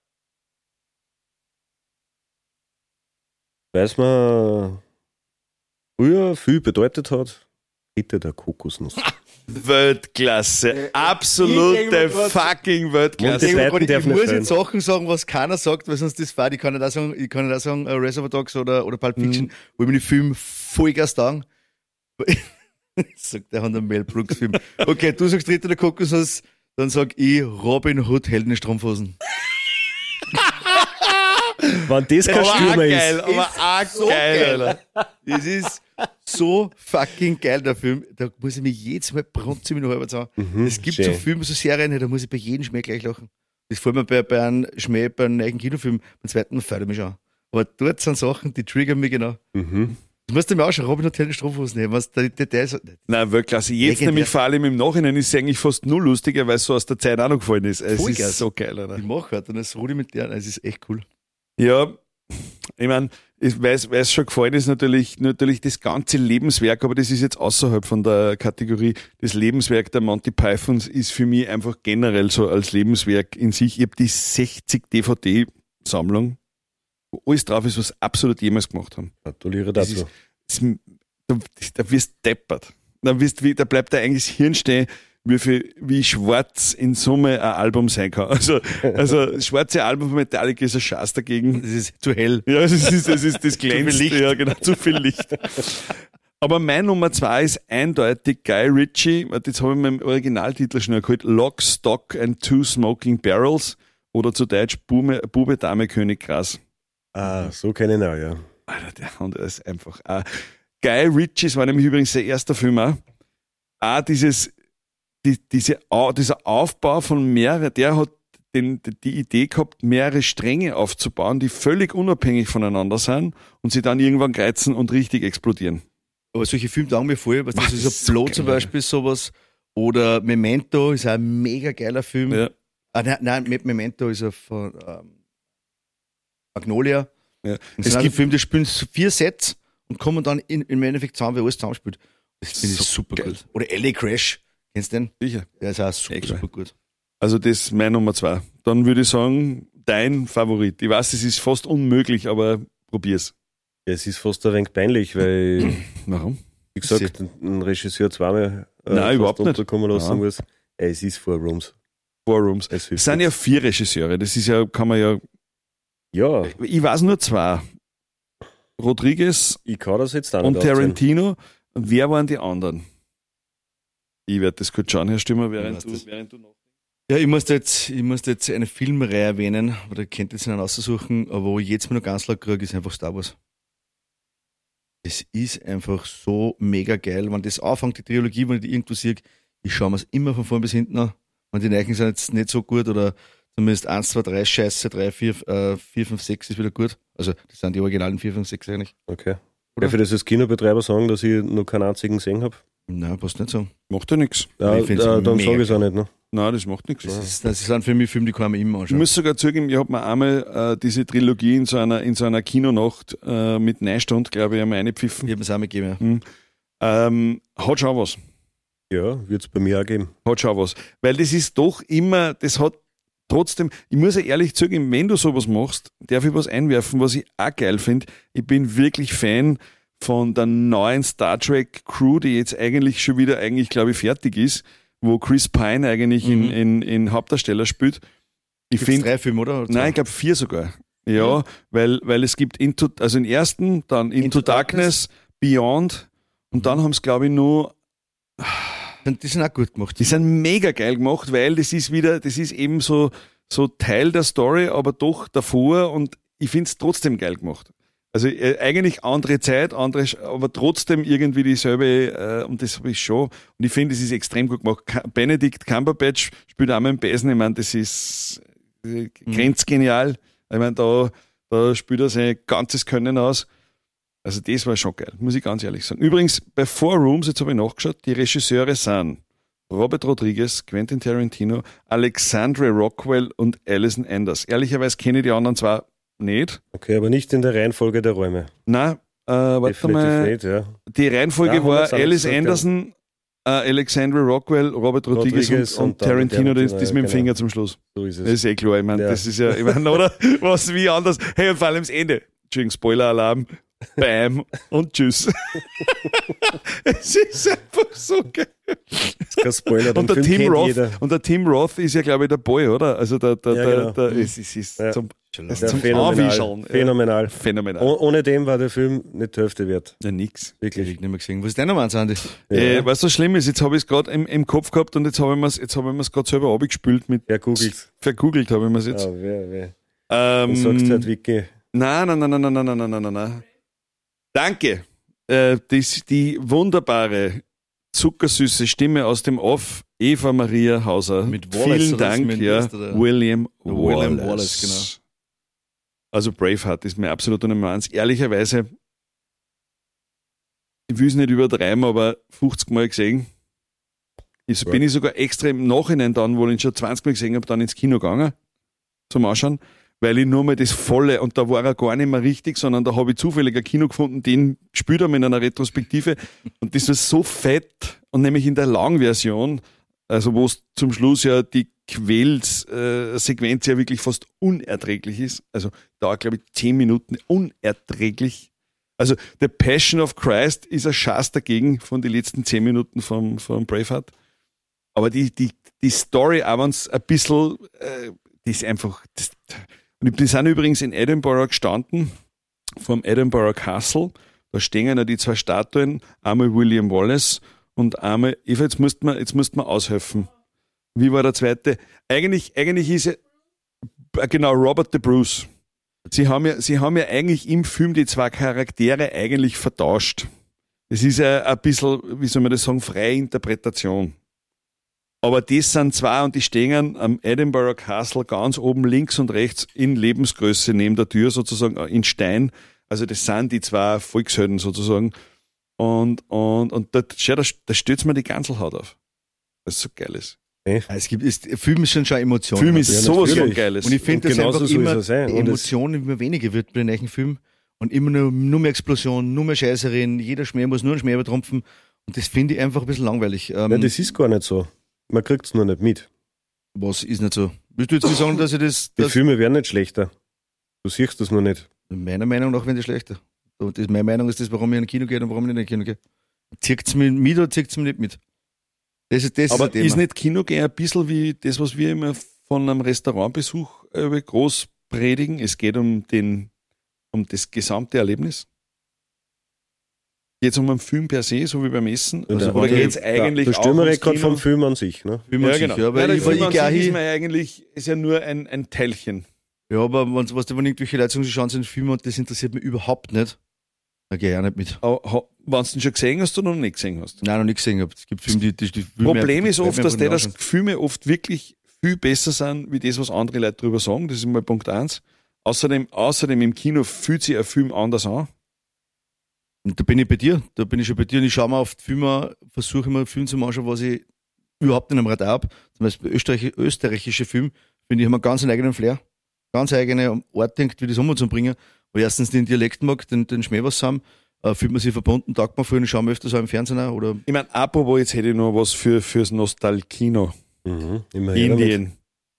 Weiß man früher viel bedeutet hat, bitte der Kokosnuss. Weltklasse. Absolute fucking Weltklasse. Die zweiten Ich, ich dürfen muss nicht jetzt Sachen sagen, was keiner sagt, weil sonst das war. Ich kann nicht auch sagen, ich kann nicht auch sagen äh, Reservoir Dogs oder, oder Pulp Fiction, Mhm. wo ich mir die Film Vollgas taugen. Sagt der Hand am Mel Brooks Film. Okay, du sagst Ritter der Kokosnuss, dann sag ich Robin Hood, Helden in Strumpfhosen. Wenn das kein Aber auch Stürmer geil, ist. aber auch so geil, geil. Alter. Das ist, so fucking geil, der Film. Da muss ich mich jedes Mal bronzen mit halber zusammen. Mhm, es gibt schön. so Filme, so Serien, da muss ich bei jedem Schmäh gleich lachen. Das fällt mir bei, bei einem Schmäh, bei einem eigenen Kinofilm, beim zweiten Mal fällt er mich an. Aber dort sind Sachen, die triggern mich genau. Mhm. Das musst du mir auch schon Robin Hotel Strumpfhosen nehmen, was der Details. Nein, Weltklasse. Jetzt Legendär. nämlich vor allem im Nachhinein ist es eigentlich fast null lustiger, weil es so aus der Zeit auch noch gefallen ist. Es Voll ist geil. so geil, oder? Ich mache halt, und das rudimentär, es ist echt cool. Ja, ich meine, weil es schon gefallen ist, natürlich, natürlich das ganze Lebenswerk, aber das ist jetzt außerhalb von der Kategorie. Das Lebenswerk der Monty Pythons ist für mich einfach generell so als Lebenswerk in sich. Ich habe die sechzig D V D-Sammlung, wo alles drauf ist, was absolut jemals gemacht haben. Gratuliere Das dazu. ist, das, da, da wirst du deppert. Da, wirst, wie- da bleibt da eigentlich das Hirn stehen, wie, viel, wie schwarz in Summe ein Album sein kann. Also, also das schwarze Album von Metallica ist ein Schatz dagegen. Das ist zu hell. Ja, das ist, das ist das glänzt. Licht. Ja, genau, zu viel Licht. Aber mein Nummer zwei ist eindeutig Guy Ritchie. Warte, jetzt habe ich meinen Originaltitel schnell geholt. Lock, Stock and Two Smoking Barrels. Oder zu Deutsch Bube, Bube Dame, König, Gras. Ah, so kenne ich ihn auch, ja. Alter, der Hund ist einfach. Auch. Guy Ritchie, das war nämlich übrigens sein erster Film auch. Auch dieses, die, diese, Au- dieser Aufbau von mehreren, der hat den, die Idee gehabt, mehrere Stränge aufzubauen, die völlig unabhängig voneinander sind und sie dann irgendwann kreuzen und richtig explodieren. Aber solche Filme taugen mir voll, was Ach, das das ist ist so so Blow geil, zum Beispiel, sowas. Oder Memento ist auch ein mega geiler Film. Ja. Ah, nein, nein, Me- Memento ist ja von ähm, Magnolia. Ja. Und Es es gibt gibt- Filme, die spielen so vier Sets und kommen dann in, im Endeffekt zusammen, wie alles zusammenspielt. Das finde ich So super geil. gut. Oder L A Crash, kennst du den? Sicher. Der ist auch super, Echt geil. super gut. Also das ist mein Nummer zwei. Dann würde ich sagen, dein Favorit. Ich weiß, es ist fast unmöglich, aber probier's. Ja, es ist fast ein wenig peinlich, weil, Warum? wie gesagt, ein Regisseur zweimal äh, Nein, fast überhaupt nicht. unterkommen lassen Ja. muss. Ja, es ist Four Rooms. Four Rooms. Es Es hilft sind ja nichts. vier Regisseure. Das ist ja, kann man ja, Ja, ich weiß nur zwei. Rodriguez ich kann das jetzt auch und nicht aufzählen. Tarantino. Wer waren die anderen? Ich werde das kurz schauen, Herr Stimmer, während weiß du, das. während du noch. Ja, ich muss da jetzt, ich muss da jetzt eine Filmreihe erwähnen, oder ihr könnt jetzt einen aussuchen, aber wo ich jetzt mir noch ganz laut kriege, ist einfach Star Wars. Es ist einfach so mega geil. Wenn das anfängt, die Trilogie, wenn ich die irgendwo sehe, ich schaue mir es immer von vorn bis hinten an. Wenn die Neichen sind jetzt nicht so gut oder zumindest eins, zwei, drei scheiße, drei, vier, äh, vier, fünf, sechs ist wieder gut. Also das sind die originalen vier, fünf, sechs eigentlich. Okay. Oder? Darf ich das als Kinobetreiber sagen, dass ich noch keinen einzigen gesehen habe? Nein, passt nicht so. Macht ja nichts. Ja, Ich find's äh, dann mega sage ich es auch nicht. Ne? Nein, das macht nichts. Das, ist, das sind für mich Filme, die kann man immer Ich anschauen. muss sogar zugeben, ich habe mir einmal äh, diese Trilogie in so einer, in so einer Kinonacht äh, mit Neustund, glaube ich, einmal reingepfiffen. Ich habe es auch mitgegeben. Ähm, hat schon was. Ja, wird es bei mir auch geben. Hat schon was. Weil das ist doch immer, das hat trotzdem, ich muss ja ehrlich zugeben, wenn du sowas machst, darf ich was einwerfen, was ich auch geil finde. Ich bin wirklich Fan von der neuen Star Trek Crew, die jetzt eigentlich schon wieder, eigentlich glaube ich, fertig ist, wo Chris Pine eigentlich Mhm. in, in, in Hauptdarsteller spielt. Ich Gibt's finde, drei Filme, oder? Oder zwei? nein, ich glaube vier sogar. Ja, weil, weil es gibt Into, also den ersten, dann Into, Into Darkness, Beyond und dann haben es, glaube ich, nur Die sind auch gut gemacht. die sind mega geil gemacht, weil das ist wieder, das ist eben so, so Teil der Story, aber doch davor und ich finde es trotzdem geil gemacht. Also äh, eigentlich andere Zeit, andere, Sch- aber trotzdem irgendwie dieselbe, äh, und das habe ich schon. Und ich finde, das ist extrem gut gemacht. Ka- Benedict Cumberbatch spielt auch mal im Besen, ich meine, das ist äh, grenzgenial. Ich meine, da, da spielt er sein ganzes Können aus. Also das war schon geil, muss ich ganz ehrlich sagen. Übrigens, bei Four Rooms, jetzt habe ich nachgeschaut, die Regisseure sind Robert Rodriguez, Quentin Tarantino, Alexandre Rockwell und Alison Anders. Ehrlicherweise kenne ich die anderen zwei nicht. Okay, aber nicht in der Reihenfolge der Räume. Nein, äh, warte Definitiv mal. nicht, ja. Die Reihenfolge Ja, haben war wir's auch Alice gesagt, Anderson, äh, Alexandre Rockwell, Robert Rodriguez, Rodriguez und, und, und dann Tarantino, das, das Tarantino, mit dem ja, Finger genau. zum Schluss. So ist Das es. ist eh klar, ich meine, Ja. das ist ja, ich meine, oder? Was wie anders. Hey, und vor allem das Ende. Entschuldigung, Spoiler-Alarm. Bam und tschüss. Es ist einfach so geil. Kein Spoiler, den Und der, Film Tim kennt Roth, jeder. und der Tim Roth ist ja, glaube ich, der Boy, oder? Also der, der, Ja, der, genau. der es ist, es ist Ja. zum, es Ja, ist zum phänomenal. Anwischeln. Phänomenal. Ja. Phänomenal. Oh, ohne dem war der Film nicht die Hälfte wert. Ja, nix. Ich Wirklich. nicht mehr gesehen. Was ist dein Nummer eins, Andi? Äh, was so schlimm ist, jetzt habe ich es gerade im, im Kopf gehabt und jetzt habe ich mir jetzt habe ich mir's gerade selber abgespült mit Wer googelt? vergoogelt habe ich mir jetzt. Ah, wer, wer. Ähm, Du sagst halt Wiki. nein, nein, nein, nein, nein, nein, nein, nein, nein, nein. Danke. äh, das, die wunderbare, zuckersüße Stimme aus dem Off, Eva Maria Hauser. Mit Wallace, Vielen oder Dank, mit ja, West, oder? William Wallace. William Wallace, genau. Also Braveheart ist mir absolut Nummer eins. Ehrlicherweise, ich will es nicht übertreiben, aber fünfzig Mal gesehen. Jetzt Ja. bin ich sogar extra im Nachhinein dann, wo ich ihn schon zwanzig Mal gesehen habe, dann ins Kino gegangen zum Anschauen, weil ich nur mal das volle, und da war er gar nicht mehr richtig, sondern da habe ich zufällig ein Kino gefunden, den gespielt haben in einer Retrospektive, und das war so fett, und nämlich in der Langversion, also wo es zum Schluss ja die Quälsequenz ja wirklich fast unerträglich ist, also dauert glaube ich zehn Minuten, unerträglich. Also The Passion of Christ ist ein Schatz dagegen von den letzten zehn Minuten vom, vom Braveheart. Aber die, die, die Story, auch wenn es ein bisschen, äh, die ist einfach, das, und die sind übrigens in Edinburgh gestanden, vom Edinburgh Castle. Da stehen ja die zwei Statuen, einmal William Wallace und einmal, Eva, jetzt musst man, jetzt musst man aushelfen. Wie war der zweite? Eigentlich, eigentlich ist er, genau, Robert the Bruce. Sie haben ja, sie haben ja eigentlich im Film die zwei Charaktere eigentlich vertauscht. Es ist ja ein bisschen, wie soll man das sagen, freie Interpretation. Aber das sind zwei, und die stehen am Edinburgh Castle ganz oben links und rechts in Lebensgröße neben der Tür sozusagen in Stein. Also das sind die zwei Volkshelden sozusagen. Und, und, und da, schau, da, da stürzt mir die Ganzelhaut auf. Das ist so geil ist. Es gibt, ist, Film ist schon schon Emotionen. Film ist Ja, sowas von natürlich. geiles. Und ich finde, Und dass genauso einfach soll immer es sein. die Und es- Emotionen immer weniger wird bei den neuen Filmen. Und immer nur, nur mehr Explosion, nur mehr Scheiße reden, jeder Schmäh muss nur einen Schmäh übertrumpfen. Und das finde ich einfach ein bisschen langweilig. Ähm, Nein, das ist gar nicht so. Man kriegt es nur nicht mit. was ist nicht so? Willst du jetzt nicht sagen, dass ich das, Die das Filme werden nicht schlechter. Du siehst das nur nicht. meiner Meinung nach werden die schlechter. Und das, meine Meinung ist das, warum ich in ein Kino gehe und warum ich nicht in ein Kino gehe. Zieht es mich mit oder zieht es mich nicht mit? Das ist, das Aber ist, ein ist Thema. nicht Kino gehen ein bisschen wie das, was wir immer von einem Restaurantbesuch äh, groß predigen? Es geht um, den, um das gesamte Erlebnis. Geht es um einen Film per se, so wie beim Essen? Und Also, der- oder der- geht es eigentlich Der auch Stürmerrekord ums Kino? vom Film an sich. Ne? Film an Ja, sich, genau. ja, Ja, weil der ich, weil Film ich an gehe auch sich ist, hin. man ja eigentlich, ist ja nur ein, ein Teilchen. Ja, aber wenn, was da, wenn irgendwelche Leute sagen, sie schauen sich einen Film und das interessiert mich überhaupt nicht, da gehe ich auch nicht mit. Wenn du den schon gesehen hast oder noch nicht gesehen hast. Nein, noch nicht gesehen habe. Es gibt Filme, die, die, die will Problem mir- ist die oft, will mir dass einfach die, nicht dass anschauen. Filme oft wirklich viel besser sind, wie das, was andere Leute drüber sagen. Das ist mal Punkt eins. Außerdem, außerdem im Kino fühlt sich ein Film anders an. Und da bin ich bei dir, da bin ich schon bei dir und ich schaue mir auf Filme, versuche immer Filme zu anschauen, was ich überhaupt nicht am Radar habe. Zum Beispiel Österreich, österreichische Film, finde ich, haben einen ganz eigenen Flair. Ganz eigene Art denkt, wie das umzubringen. Weil erstens den Dialekt mag, den, den Schmäh was haben, äh, fühlt man sich verbunden, taugt man früher und schauen wir öfter so im Fernsehen auch, oder Ich meine, apropos, jetzt hätte ich noch was für, fürs Nostalkino. Mhm. Immer her damit. Indien.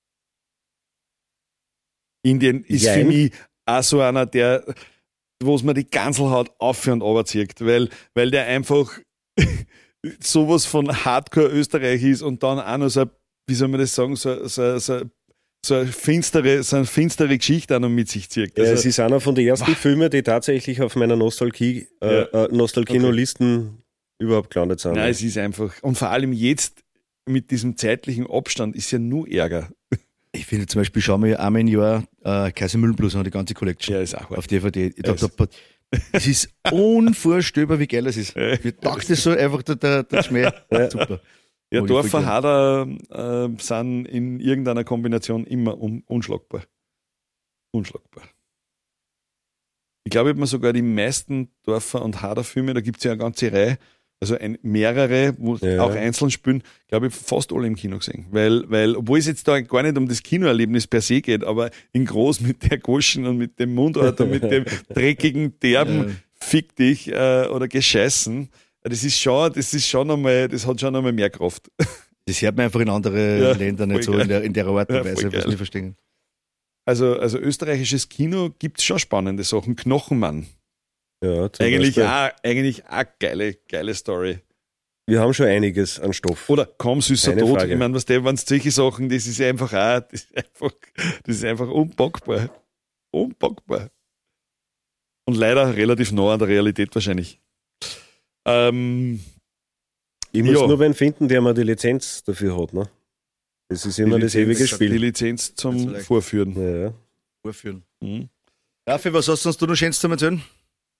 Indien ist Jein. für mich auch so einer, der, wo es mir die Ganzelhaut auf und runter zieht, weil, weil der einfach sowas von Hardcore Österreich ist und dann auch noch so, wie soll man das sagen, so, so, so, so eine finstere, so eine finstere Geschichte auch noch mit sich zieht. Ja, Also, es ist einer von den ersten Filmen, die tatsächlich auf meiner Nostalgie, äh, Ja. äh, Nostalkino-Listen überhaupt gelandet sind. nein, es ist einfach, und vor allem jetzt mit diesem zeitlichen Abstand ist ja nur Ärger. ich finde zum Beispiel, schauen wir einmal im Jahr äh, Kaiser Mühlenblues an, die ganze Collection. Ja, ist auch Auf D V D. Ich Ja, dachte, da, es ist unvorstellbar, wie geil es ist. Mir taugt das so einfach der, der, der Schmäh. Super. Ja, Mag ich Dorfer voll Hader äh, sind in irgendeiner Kombination immer un unschlagbar. Unschlagbar. Ich glaube, ich habe mir sogar die meisten Dorfer- und Hader-Filme, da gibt es ja eine ganze Reihe, also ein, mehrere, wo Ja. auch einzeln spielen, glaube ich, fast alle im Kino gesehen. Weil, weil, obwohl es jetzt da gar nicht um das Kinoerlebnis per se geht, aber in groß mit der Goschen und mit dem Mundort und mit dem dreckigen, derben Ja. Fick dich äh, oder Gescheißen, das ist schon, das ist schon einmal, das hat schon einmal mehr Kraft. Das hört man einfach in andere Ja, Länder nicht so voll in der, in der Art und Ja, voll Weise, was geil. nicht verstehen. Also, also österreichisches Kino gibt es schon spannende Sachen. Knochenmann. Ja, zum Eigentlich Beispiel. auch, eigentlich auch geile, geile Story. Wir haben schon einiges an Stoff. Oder kaum süßer Keine Tod. Frage. Ich meine, was der, wenn es solche Sachen, das ist einfach auch, das ist einfach, das ist einfach unpackbar. Unpackbar. Und leider relativ nah an der Realität wahrscheinlich. Ähm, Ich muss Ja. nur wen finden, der mal die Lizenz dafür hat. Ne? Das ist immer die das Lizenz- ewige Die Spiel. Lizenz Das zum ist leicht. Vorführen. Ja, ja. Vorführen. Mhm. Raffi, was hast du uns du noch Schönes zu erzählen?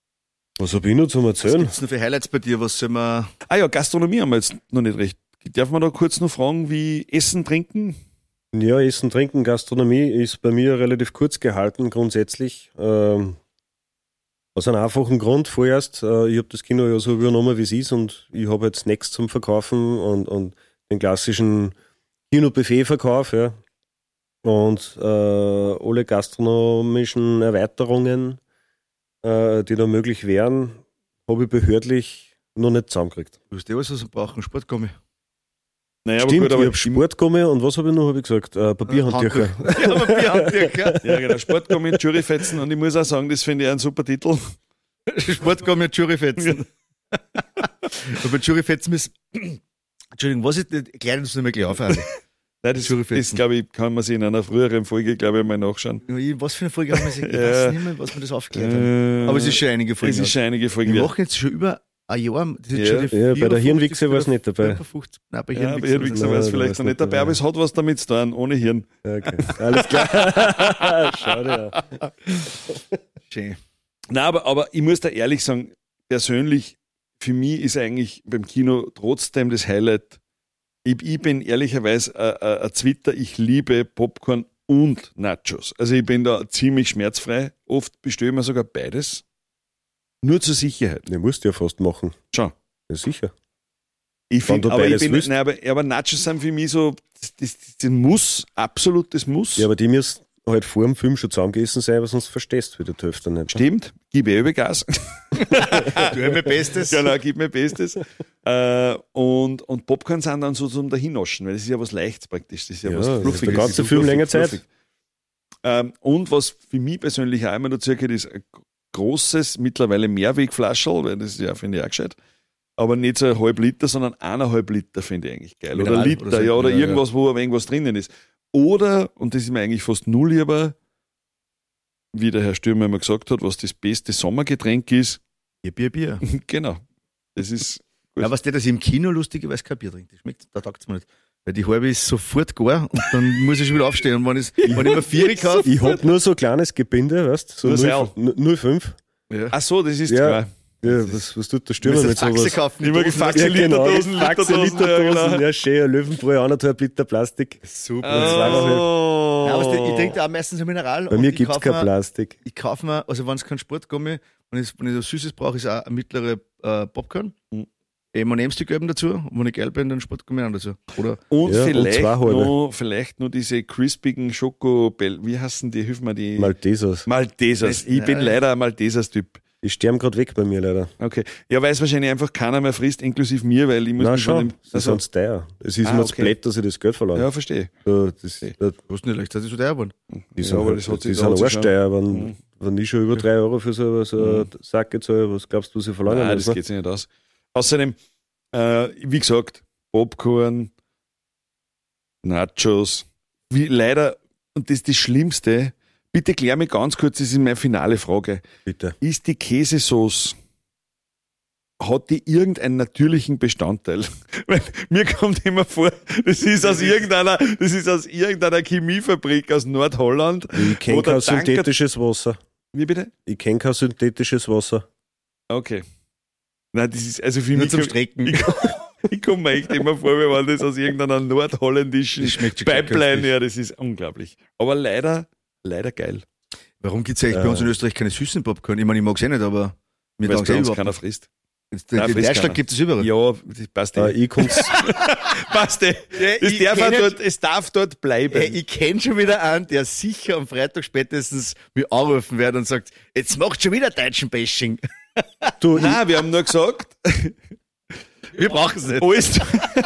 Was habe ich noch zum Was Erzählen? gibt's noch für Highlights bei dir? Was soll man. Ah ja, Gastronomie haben wir jetzt noch nicht recht. Darf man da kurz noch fragen, wie Essen, Trinken? Ja, Essen, Trinken, Gastronomie ist bei mir relativ kurz gehalten grundsätzlich. Ähm, aus einem einfachen Grund vorerst. Äh, ich habe das Kino ja so übernommen, wie es ist, und ich habe jetzt Snacks zum Verkaufen und, und den klassischen Kino-Buffet-Verkauf. Ja. Und äh, alle gastronomischen Erweiterungen, äh, die da möglich wären, habe ich behördlich noch nicht zusammengekriegt. Du hast ja alles, was wir brauchen. Sportgummi. Naja, Stimmt, aber ich habe Sportgummi und was habe ich noch hab ich gesagt? Äh, Papierhandtücher. Ja, Papierhandtücher. Ja, genau, Sportgummi, Juryfetzen, und ich muss auch sagen, das finde ich einen super Titel. Sportgummi und Juryfetzen. Und bei Juryfetzen müssen. Entschuldigung, was ist. Erklär uns nicht mehr gleich auf, Adi. Nein, das, Juryfetzen. das glaube ich, kann man sich in einer früheren Folge, glaube ich, mal nachschauen. Was für eine Folge haben wir sich? Ich Ja. weiß nicht mehr, was wir das aufgeklärt haben. Äh, Aber es ist schon einige Folgen. Es ist schon einige Folgen. Wir wert. machen jetzt schon über ein Jahr. Das ist Ja. schon die Ja, bei der vierundfünfzigste Hirnwichse war es nicht dabei. fünfundfünfzig Nein, bei Ja, Hirnwichse. bei Hirnwichse war es Nein, vielleicht weiß noch nicht nicht dabei, dabei. aber es hat was damit zu tun, ohne Hirn. Okay, alles klar. Schade, ja. Schön. Nein, aber, aber ich muss da ehrlich sagen, persönlich, für mich ist eigentlich beim Kino trotzdem das Highlight. Ich, ich bin ehrlicherweise äh, ein Zwitter, ich liebe Popcorn und Nachos. Also ich bin da ziemlich schmerzfrei. Oft bestelle ich mir sogar beides. Nur zur Sicherheit. Den musst du ja fast machen. Schon. Ja, sicher. Ich Wenn finde, du aber, ich beides bin, willst. nein, aber, aber Nachos sind für mich so, das, das, das Muss, absolutes Muss. Ja, aber die müssen halt vor dem Film schon zusammengegessen sein, weil sonst verstehst du wieder die Hälfte nicht. Stimmt, gib ich über Gas. Du hast mir Bestes. Genau, gib mir Bestes. äh, und, und Popcorn sind dann so zum Dahinnaschen, weil das ist ja was Leichtes praktisch. Das ist ja, Ja, was das ist Fluffiges. der ganze Das ist Film fluffig, länger Zeit. fluffig. Ähm, und was für mich persönlich auch immer dazu gehört, ist ein großes, mittlerweile Mehrwegflascherl, weil das ist ja, finde ich, auch gescheit. Aber nicht so ein halb Liter, sondern eineinhalb Liter finde ich eigentlich geil. Oder Mineral Liter, oder so. ja, oder Ja, ja. irgendwas, wo irgendwas drinnen ist. Oder, und das ist mir eigentlich fast null lieber, wie der Herr Stürmer immer gesagt hat, was das beste Sommergetränk ist. Bier, Bier, Bier. Genau. Das ist gut. Ja, was der, dass ich im Kino lustigerweise kein Bier trinkt. Das schmeckt, da taugt es mir nicht. Weil die halbe ist sofort gar und dann muss ich schon wieder aufstehen. Und wenn, ich, wenn ich mir vier kaufe, Ich hab nur so ein kleines Gebinde, weißt du? Nur So Seil. null Komma fünf. ja. Ach so, das ist Ja. klar. Ja, was, was tut der Du Stürmer musst mit Faxe sowas? kaufen. Immer die Dosen. gefaxt. Ja, genau, Literdosen, Faxe, Literdosen, Literdosen, ja, genau. ja, schön, ein Löwenbräu, anderthalb Liter Plastik. Super. Oh. Ja, aber ich trinke auch meistens ein Mineral. Bei und mir ich gibt's kauf kein mir- Plastik. Ich kaufe mir, also wenn es kein Sportgummi, wenn ich, wenn ich was Süßes brauche, ist auch ein mittlerer äh, Popcorn. Mhm. M und M's die gelben dazu. Und wenn ich geil bin, dann Sportgummi auch dazu. Oder Und, Ja, und vielleicht, zwei halbe. noch, vielleicht nur diese crispigen Schokobell, wie heißen die? Hilf mir die. Maltesers. Maltesers. Ich bin Ja. leider ein Maltesers-Typ. Die sterben gerade weg bei mir leider. Okay. Ja, weil es wahrscheinlich einfach keiner mehr frisst, inklusive mir, weil ich muss Nein, mich von schon. dem. Sie sind teuer. Es ist Ah, mir zu okay. blöd, dass ich das Geld verlange. Ja, verstehe. So, das, Okay. das, du hast nicht leicht, das ist so teuer geworden. die Ja, sind, aber das hat die sich- sind hat sich arschteuer, wenn, Mhm. wenn ich schon über drei Euro für so, so einen Sack gezahle, was glaubst du, was ich verlangen Nein, muss? das Ne? geht sich nicht aus. Außerdem, äh, wie gesagt, Popcorn, Nachos, wie leider, und das ist das Schlimmste, bitte klär mich ganz kurz, das ist meine finale Frage. Bitte. Ist die Käsesauce, hat die irgendeinen natürlichen Bestandteil? Weil mir kommt immer vor, das ist aus irgendeiner, das ist aus irgendeiner Chemiefabrik aus Nordholland. Ich kenne Oder kein Danke- synthetisches Wasser. Wie bitte? Ich kenne kein synthetisches Wasser. Okay. Nein, das ist, also für Nur mich, zum kommt- Strecken. ich, ich komme mir echt immer vor, wie wenn das aus irgendeiner nordholländischen Das schmeckt schon klar Pipeline, köstlich. ja, das ist unglaublich. Aber leider, leider geil. Warum gibt es eigentlich Ja. bei uns in Österreich keine süßen Popcorn? Ich meine, ich mag es eh nicht, aber mir Weil es taugt bei es uns überhaupt keiner nicht. frisst. Den Nein, frisst Einschlag keiner. gibt es überall. Ja, das passt Äh, eh. ich komm's, Passt eh. Es ich darf, auch kenn dort, es darf dort bleiben. Hey, ich kenne schon wieder einen, der sicher am Freitag spätestens mich anrufen wird und sagt, jetzt macht schon wieder deutschen Bashing. du, ich, Nein, wir haben nur gesagt, Wir brauchen es nicht. alles.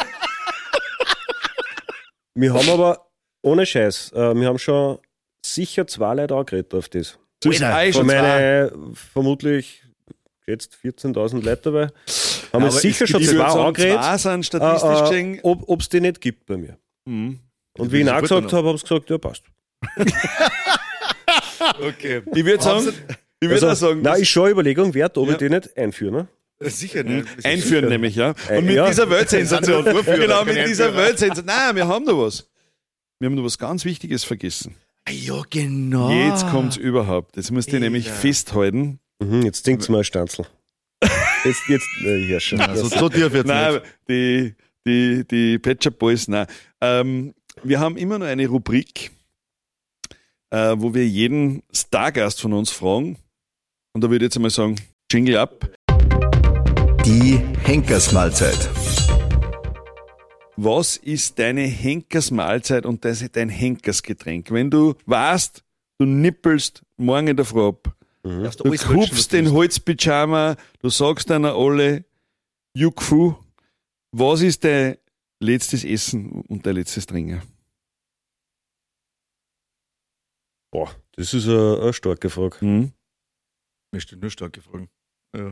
wir haben aber, ohne Scheiß, äh, wir haben schon sicher zwei Leute angeredet auf das. So ist Alter, auch Von schon zwei. meine, vermutlich, jetzt vierzehntausend Leute dabei, haben wir Aber sicher es schon Ich zwei würde sagen, angeredet, zwei sind statistisch äh, gesehen. äh, ob es die nicht gibt bei mir. Mhm. Und wie ich ist ihn auch gut gesagt dann habe, haben sie gesagt, ja, passt. Okay. Ich würde sagen, ich würde Also, auch sagen, nein, ist schon eine Überlegung wert, ob Ja. ich die nicht einführe. Ne? Sicher nicht. Das ist einführen sicher. nämlich, ja. Äh, Und mit ja. dieser Weltsensation. Das sind Vorführer, genau, keine mit dieser Einführer. Weltsensation. Nein, wir haben noch was. Wir haben noch was ganz Wichtiges vergessen. Ah, ja, genau. Jetzt kommt's überhaupt. Jetzt musst du Alter. nämlich festhalten. Mhm, jetzt singt mal ein Stanzel. Jetzt, jetzt, äh, ja, schon. Also, so tief jetzt Nein, nicht. die, die, die Pet Shop Boys, nein. Ähm, wir haben immer noch eine Rubrik, äh, wo wir jeden Stargast von uns fragen. Und da würde ich jetzt einmal sagen, Jingle ab. Die Henkersmahlzeit. Was ist deine Henkersmahlzeit und das ist dein Henkersgetränk? Wenn du weißt, du nippelst morgen in der Früh ab, Mhm. Darfst du alles quetschen, was kupfst du den willst. Holzpyjama, du sagst deiner alle, Jukfu, was ist dein letztes Essen und dein letztes Trinken? Boah, das ist eine, eine starke Frage. Hm? Mir stehen nur starke Fragen. Ja.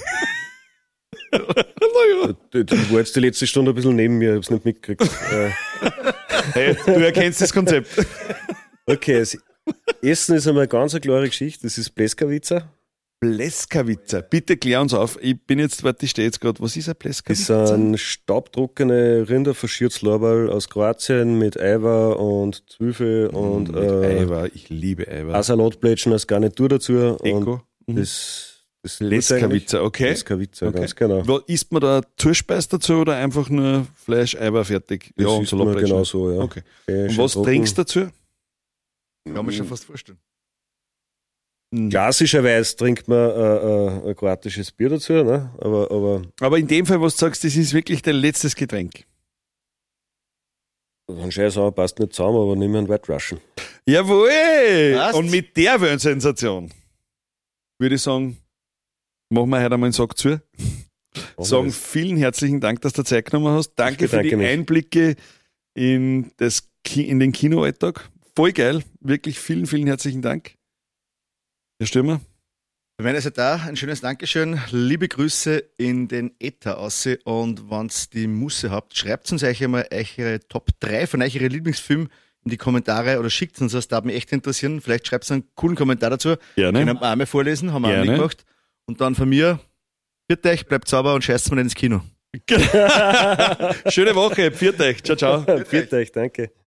Du, du war jetzt die letzte Stunde ein bisschen neben mir, ich hab's nicht mitgekriegt. Äh, Hey, du erkennst das Konzept. okay, das Essen ist einmal ganz eine klare Geschichte, das ist Pleskavica. Pleskavica, bitte klär uns auf. Ich bin jetzt, warte, ich stehe jetzt gerade, was ist ein Das Pleskavica? sind staubtrockene Rinder, verschiertes Lorbeer aus Kroatien mit Eiweiß und Zwiebel und Mit äh, Eiweiß, ich liebe ein Eiweiß. Salatblättchen als Garnitur dazu. Und Deko. Mhm. das, das Pleskavica, okay. Pleskavica, Okay. ganz genau. Was, isst man da Zuspeis dazu oder einfach nur Fleisch, Eiweiß fertig? Das und ist man Salatblättchen. genau so, ja. Okay. Okay, Und schön was trocken. trinkst du dazu? Kann man schon fast vorstellen. Klassischerweise trinkt man äh, äh, ein kroatisches Bier dazu, ne? aber, aber Aber in dem Fall, was du sagst, das ist wirklich dein letztes Getränk. ein Scheiß auch passt nicht zusammen, aber nehmen wir einen White Russian. Jawohl! Passt. Und mit der Sensation würde ich sagen, machen wir heute einmal einen Sack zu. Sagen vielen herzlichen Dank, dass du Zeit genommen hast. Danke für die bedanke mich. Einblicke in, das, Ki- in den Kinoalltag. Voll geil. Wirklich vielen, vielen herzlichen Dank. Herr Stürmer. Von meiner Seite auch ein schönes Dankeschön. Liebe Grüße in den Äther aussehen. Und wenn ihr die Musse habt, schreibt uns euch einmal eure Top drei von euch, eure Lieblingsfilme in die Kommentare oder schickt uns das, darf mich echt interessieren. Vielleicht schreibt einen coolen Kommentar dazu. Gerne. Den haben wir auch mal vorlesen, haben wir auch Gerne. mitgemacht. Und dann von mir, bitte euch, bleibt sauber und scheißt mal nicht ins Kino. Schöne Woche. Pfiat euch. Ciao, ciao. Viert euch, danke.